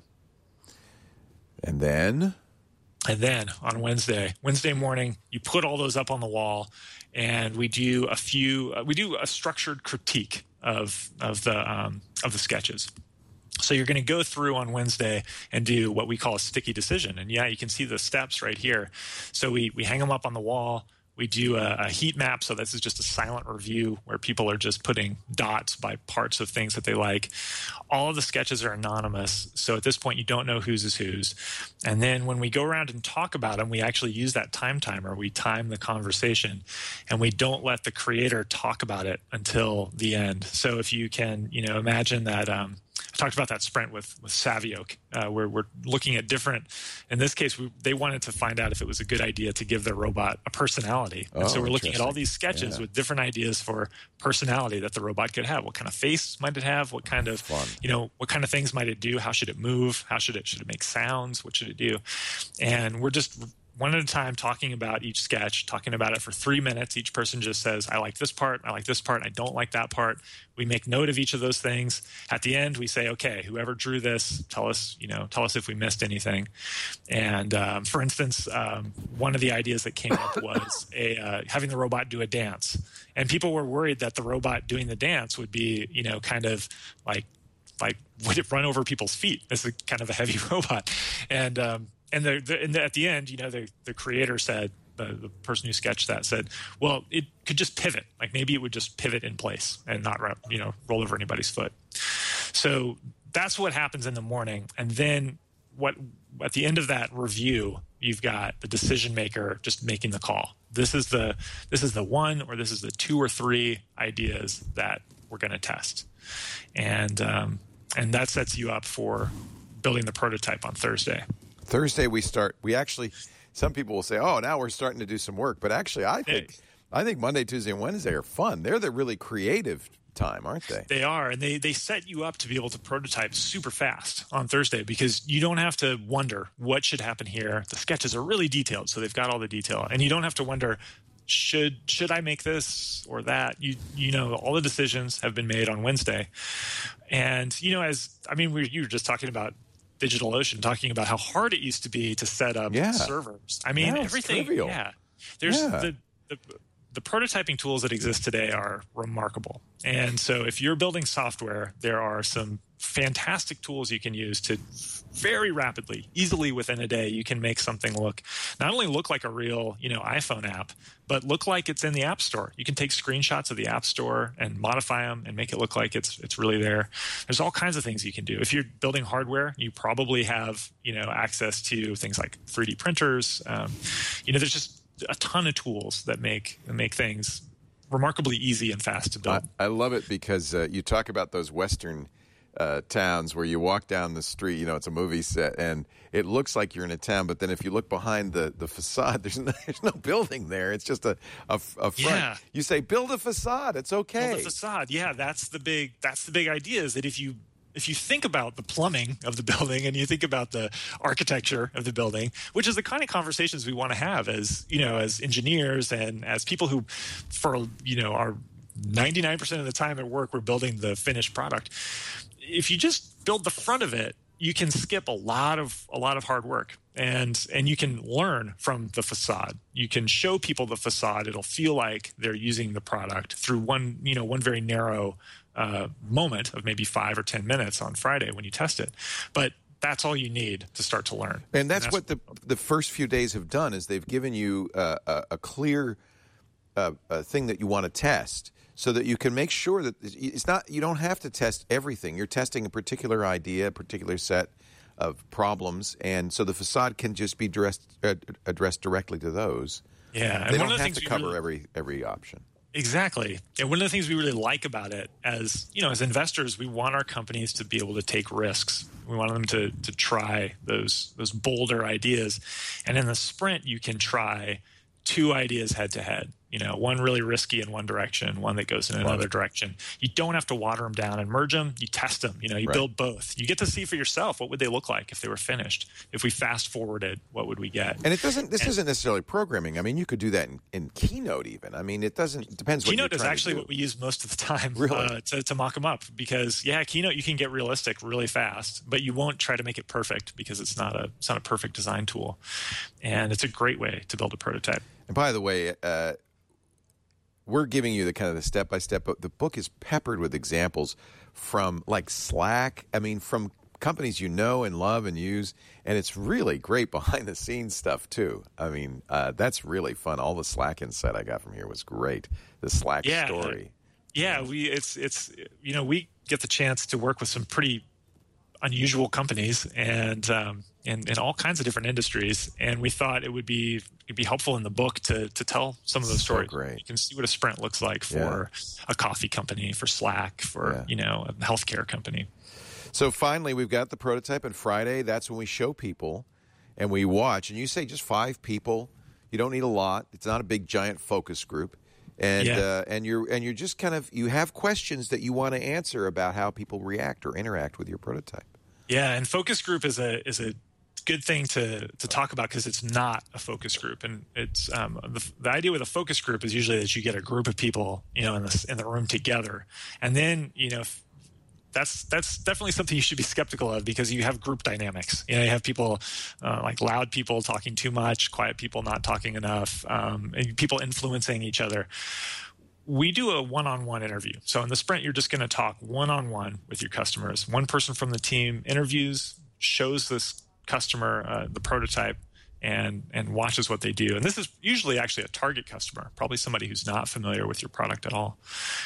And then? And then on Wednesday, Wednesday morning, you put all those up on the wall, and we do a few. Uh, we do a structured critique of of the um, of the sketches. So you're going to go through on Wednesday and do what we call a sticky decision. And yeah, you can see the steps right here. So we we hang them up on the wall. We do a, a heat map, so this is just a silent review where people are just putting dots by parts of things that they like. All of the sketches are anonymous, so at this point you don't know whose is whose. And then when we go around and talk about them, we actually use that time timer. We time the conversation, and we don't let the creator talk about it until the end. So if you can, you know, imagine that um, I talked about that sprint with with Savioke, uh, where we're looking at different. In this case, we, they wanted to find out if it was a good idea to give their robot a personality, and Oh, so we're looking at all interesting. these sketches Yeah. with different ideas for personality that the robot could have. What kind of face might it have? What kind of Fun. you know what kind of things might it do? How should it move? How should it should it make sounds? What should it do? And we're just one at a time talking about each sketch, talking about it for three minutes. Each person just says, I like this part, I like this part, I don't like that part. We make note of each of those things. At the end, we say, okay, whoever drew this, tell us, you know, tell us if we missed anything. And um, for instance, um, one of the ideas that came up was a uh, having the robot do a dance. And people were worried that the robot doing the dance would be, you know, kind of like, like would it run over people's feet? This is kind of a heavy robot. And, um, And, the, the, and the, at the end, you know, the, the creator said, the, the person who sketched that said, well, it could just pivot. Like maybe it would just pivot in place and not, you know, roll over anybody's foot. So that's what happens in the morning. And then what at the end of that review, you've got the decision maker just making the call. This is the this is the one or this is the two or three ideas that we're going to test. And um, and that sets you up for building the prototype on Thursday. Thursday we start. We actually, some people will say, "Oh, now we're starting to do some work." But actually, I think, Hey. I think Monday, Tuesday, and Wednesday are fun. They're the really creative time, aren't they? They are, and they they set you up to be able to prototype super fast on Thursday because you don't have to wonder what should happen here. The sketches are really detailed, so they've got all the detail, and you don't have to wonder should should I make this or that. You you know all the decisions have been made on Wednesday, and you know as I mean we you were just talking about DigitalOcean, talking about how hard it used to be to set up Yeah. servers. I mean, Now it's everything. trivial. Yeah, there's Yeah. the, the the prototyping tools that exist today are remarkable. And so, if you're building software, there are some fantastic tools you can use to very rapidly, easily within a day, you can make something look not only look like a real, you know, iPhone app, but look like it's in the App Store. You can take screenshots of the App Store and modify them and make it look like it's it's really there. There's all kinds of things you can do. If you're building hardware, you probably have, you know, access to things like three D printers. Um, you know, there's just a ton of tools that make make things remarkably easy and fast to build. I, I love it because uh, you talk about those Western uh, towns where you walk down the street, you know, it's a movie set, and it looks like you're in a town, but then if you look behind the, the facade, there's no, there's no building there. It's just a, a, a front. Yeah. You say, build a facade. It's okay. Well, the facade, yeah, that's the big that's the big idea is that if you if you think about the plumbing of the building and you think about the architecture of the building, which is the kind of conversations we want to have as, you know, as engineers and as people who, for, you know, are ninety-nine percent of the time at work, we're building the finished product. If you just build the front of it, you can skip a lot of a lot of hard work, and and you can learn from the facade. You can show people the facade. It'll feel like they're using the product through one, you know, one very narrow uh, moment of maybe five or ten minutes on Friday when you test it. But that's all you need to start to learn. And that's, and that's what the the first few days have done, is they've given you uh, a, a clear uh, a thing that you want to test, so that you can make sure that it's not, you don't have to test everything. You're testing a particular idea, a particular set of problems, and so the facade can just be addressed, uh, addressed directly to those. Yeah, and they one don't of the have things to we cover really, every every option. Exactly. And one of the things we really like about it, as you know, as investors, we want our companies to be able to take risks. We want them to to try those those bolder ideas. And in the sprint, you can try two ideas head to head. You know, one really risky in one direction, one that goes in another direction. You don't have to water them down and merge them. You test them. You know, you Right. build both. You get to see for yourself, what would they look like if they were finished? If we fast forwarded, what would we get? And it doesn't. This And- isn't necessarily programming. I mean, you could do that in, in Keynote even. I mean, it doesn't. It depends what Keynote you're is trying actually to do. what we use most of the time Really? uh, to, to mock them up, because yeah, Keynote you can get realistic really fast, but you won't try to make it perfect because it's not a it's not a perfect design tool, and it's a great way to build a prototype. And by the way, uh, we're giving you the kind of the step by step. But the book is peppered with examples from like Slack. I mean, from companies you know and love and use, and it's really great behind the scenes stuff too. I mean, uh, that's really fun. All the Slack insight I got from here was great. The Slack Yeah. story. Yeah, we it's it's you know we get the chance to work with some pretty unusual companies and um, in, in all kinds of different industries, and we thought it would be it'd be helpful in the book to to tell some of those So stories. great. You can see what a sprint looks like for a coffee company, for Slack, for Yeah. you know a healthcare company. So finally, we've got the prototype, and Friday, that's when we show people and we watch. And you say just five people. You don't need a lot. It's not a big, giant focus group. And Yeah. uh, and you're and you're just kind of, you have questions that you want to answer about how people react or interact with your prototype. Yeah, and focus group is a is a good thing to to talk about because it's not a focus group, and it's um, the, the idea with a focus group is usually that you get a group of people, you know, in the in the room together, and then you know. If, That's that's definitely something you should be skeptical of, because you have group dynamics. You know, you have people uh, like loud people talking too much, quiet people not talking enough, um, and people influencing each other. We do a one-on-one interview. So in the sprint, you're just going to talk one-on-one with your customers. One person from the team interviews, shows this customer uh, the prototype, and and watches what they do. And this is usually actually a target customer, probably somebody who's not familiar with your product at all.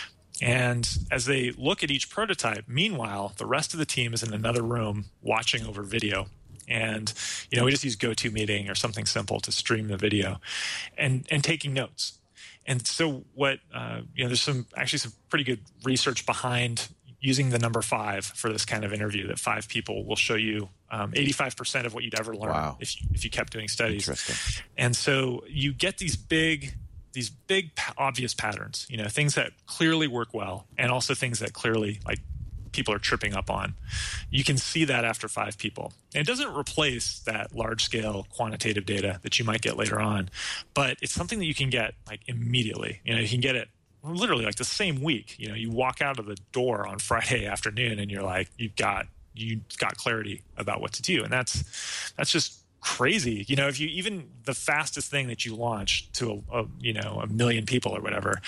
And as they look at each prototype, meanwhile, the rest of the team is in another room watching over video. And, you know, we just use GoToMeeting or something simple to stream the video and, and taking notes. And so what, uh, you know, there's some actually some pretty good research behind using the number five for this kind of interview, that five people will show you um, eighty-five percent of what you'd ever learn Wow. if you, if you kept doing studies. Interesting. And so you get these big these big obvious patterns, you know, things that clearly work well, and also things that clearly like people are tripping up on. You can see that after five people. And it doesn't replace that large scale quantitative data that you might get later on, but it's something that you can get like immediately. You know, you can get it literally like the same week. You know, you walk out of the door on Friday afternoon and you're like, you've got you've got clarity about what to do. And that's that's just crazy. You know, if you even the fastest thing that you launch to a, a you know a million people or whatever,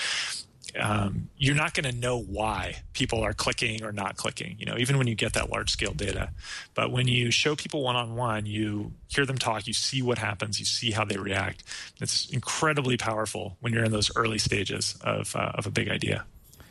um, you're not going to know why people are clicking or not clicking, you know, even when you get that large scale data. But when you show people one on one, you hear them talk, you see what happens, you see how they react. It's incredibly powerful when you're in those early stages of uh, of a big idea.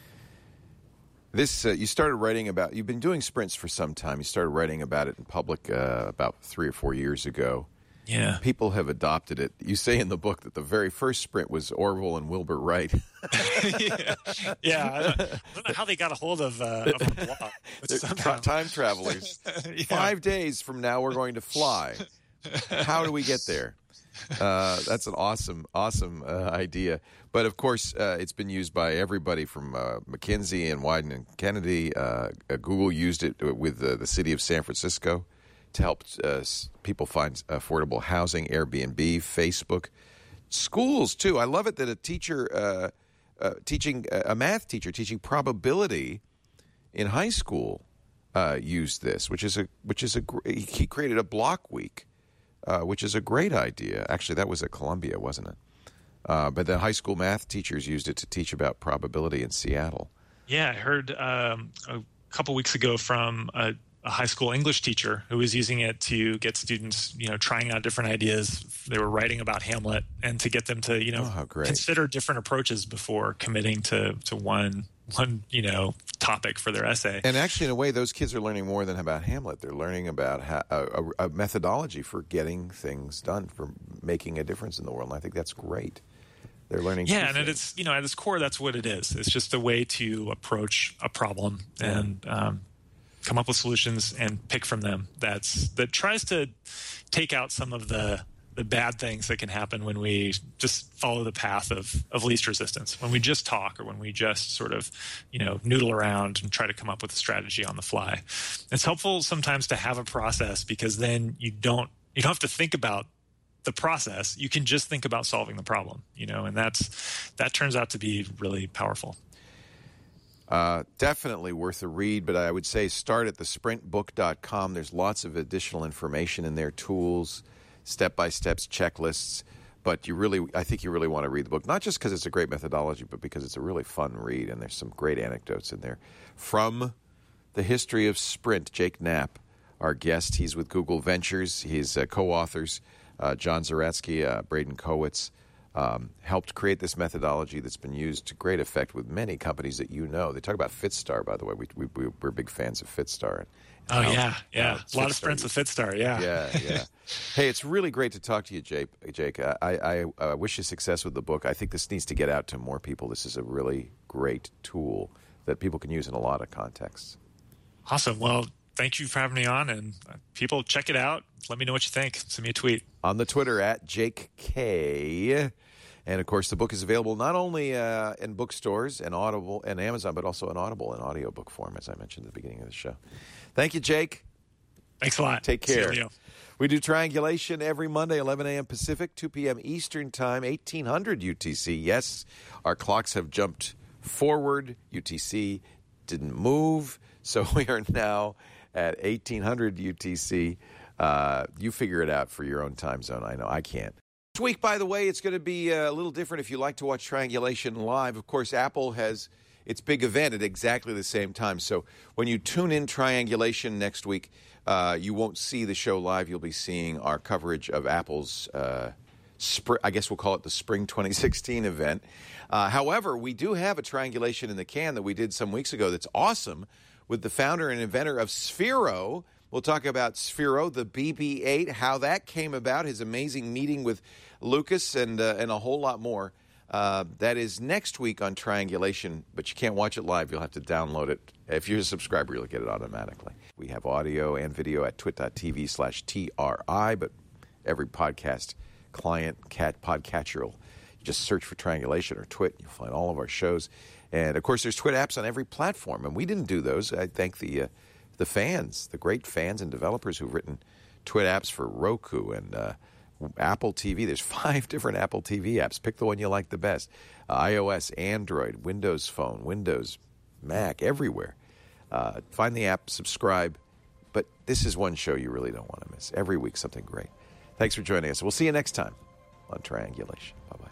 This uh, you started writing about. You've been doing sprints for some time. You started writing about it in public uh, about three or four years ago. Yeah. People have adopted it. You say in the book that the very first sprint was Orville and Wilbur Wright. yeah, yeah. I, don't, I don't know how they got a hold of, uh, of a blog. But They're somehow- time travelers. Yeah. Five days from now, we're going to fly. How do we get there? Uh, that's an awesome, awesome uh, idea. But of course, uh, it's been used by everybody from uh, McKinsey and Wieden and Kennedy. Uh, uh, Google used it with uh, the city of San Francisco to help uh, people find affordable housing. Airbnb, Facebook, schools too. I love it that a teacher uh, uh, teaching a math teacher teaching probability in high school uh, used this, which is a which is a he created a block week. Uh, which is a great idea. Actually, that was at Columbia, wasn't it? Uh, but the high school math teachers used it to teach about probability in Seattle. Yeah, I heard um, a couple weeks ago from a, a high school English teacher who was using it to get students, you know, trying out different ideas. They were writing about Hamlet, and to get them to, you know, oh, great. consider different approaches before committing to to one one you know topic for their essay. And actually, in a way, those kids are learning more than about Hamlet. They're learning about how, a, a methodology for getting things done, for making a difference in the world. And I think that's great. They're learning. Yeah, and it's, you know, at its core, that's what it is. It's just a way to approach a problem yeah. and um, come up with solutions and pick from them. That's that tries to take out some of the the bad things that can happen when we just follow the path of, of least resistance, when we just talk or when we just sort of, you know, noodle around and try to come up with a strategy on the fly. It's helpful sometimes to have a process, because then you don't you don't have to think about the process. You can just think about solving the problem, you know, and that's that turns out to be really powerful. Uh, definitely worth a read, but I would say start at the sprint book dot com. There's lots of additional information in there, tools, step-by-steps, checklists, but you really, I think you really want to read the book, not just because it's a great methodology, but because it's a really fun read, and there's some great anecdotes in there. From the history of Sprint, Jake Knapp, our guest, he's with Google Ventures. His uh, co-authors, uh, John Zeratsky, uh, Braden Kowitz, um, helped create this methodology that's been used to great effect with many companies that you know. They talk about Fitstar, by the way. We, we, we're big fans of Fitstar. And, Oh, how, yeah, yeah. A lot of sprints with Fitstar, yeah. Yeah, yeah. Hey, it's really great to talk to you, Jake. Jake, I, I, I wish you success with the book. I think this needs to get out to more people. This is a really great tool that people can use in a lot of contexts. Awesome. Well, thank you for having me on, and people, check it out. Let me know what you think. Send me a tweet. On the Twitter, at Jake K. And, of course, the book is available not only uh, in bookstores and Audible and Amazon, but also in Audible and audiobook form, as I mentioned at the beginning of the show. Thank you, Jake. Thanks a lot. Take care. See you, Leo. We do Triangulation every Monday, eleven a.m. Pacific, two p.m. Eastern Time, eighteen hundred U T C. Yes, our clocks have jumped forward. U T C didn't move, so we are now at eighteen hundred U T C. Uh, you figure it out for your own time zone. I know I can't. This week, by the way, it's going to be a little different if you like to watch Triangulation live. Of course, Apple has its big event at exactly the same time. So when you tune in Triangulation next week, uh, you won't see the show live. You'll be seeing our coverage of Apple's, uh, spr- I guess we'll call it the Spring twenty sixteen event. Uh, however, we do have a Triangulation in the can that we did some weeks ago that's awesome with the founder and inventor of Sphero. We'll talk about Sphero, the B B eight, how that came about, his amazing meeting with Lucas, and uh, and a whole lot more. Uh, that is next week on Triangulation, but you can't watch it live. You'll have to download it. If you're a subscriber, you'll get it automatically. We have audio and video at twit.tv slash TRI, but every podcast client, cat, podcatcher, will just search for Triangulation or Twit. You'll find all of our shows. And, of course, there's Twit apps on every platform, and we didn't do those. I thank the uh, the fans, the great fans and developers who've written Twit apps for Roku and uh, Apple T V. There's five different Apple T V apps. Pick the one you like the best. Uh, iOS, Android, Windows Phone, Windows, Mac, everywhere. Uh, find the app, subscribe. But this is one show you really don't want to miss. Every week, something great. Thanks for joining us. We'll see you next time on Triangulation. Bye-bye.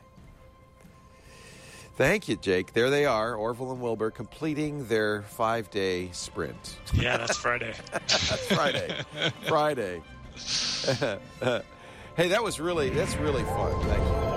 Thank you, Jake. There they are, Orville and Wilbur, completing their five-day sprint. Yeah, that's Friday. That's Friday. Friday. Hey, that was really, that's really fun. Thank you.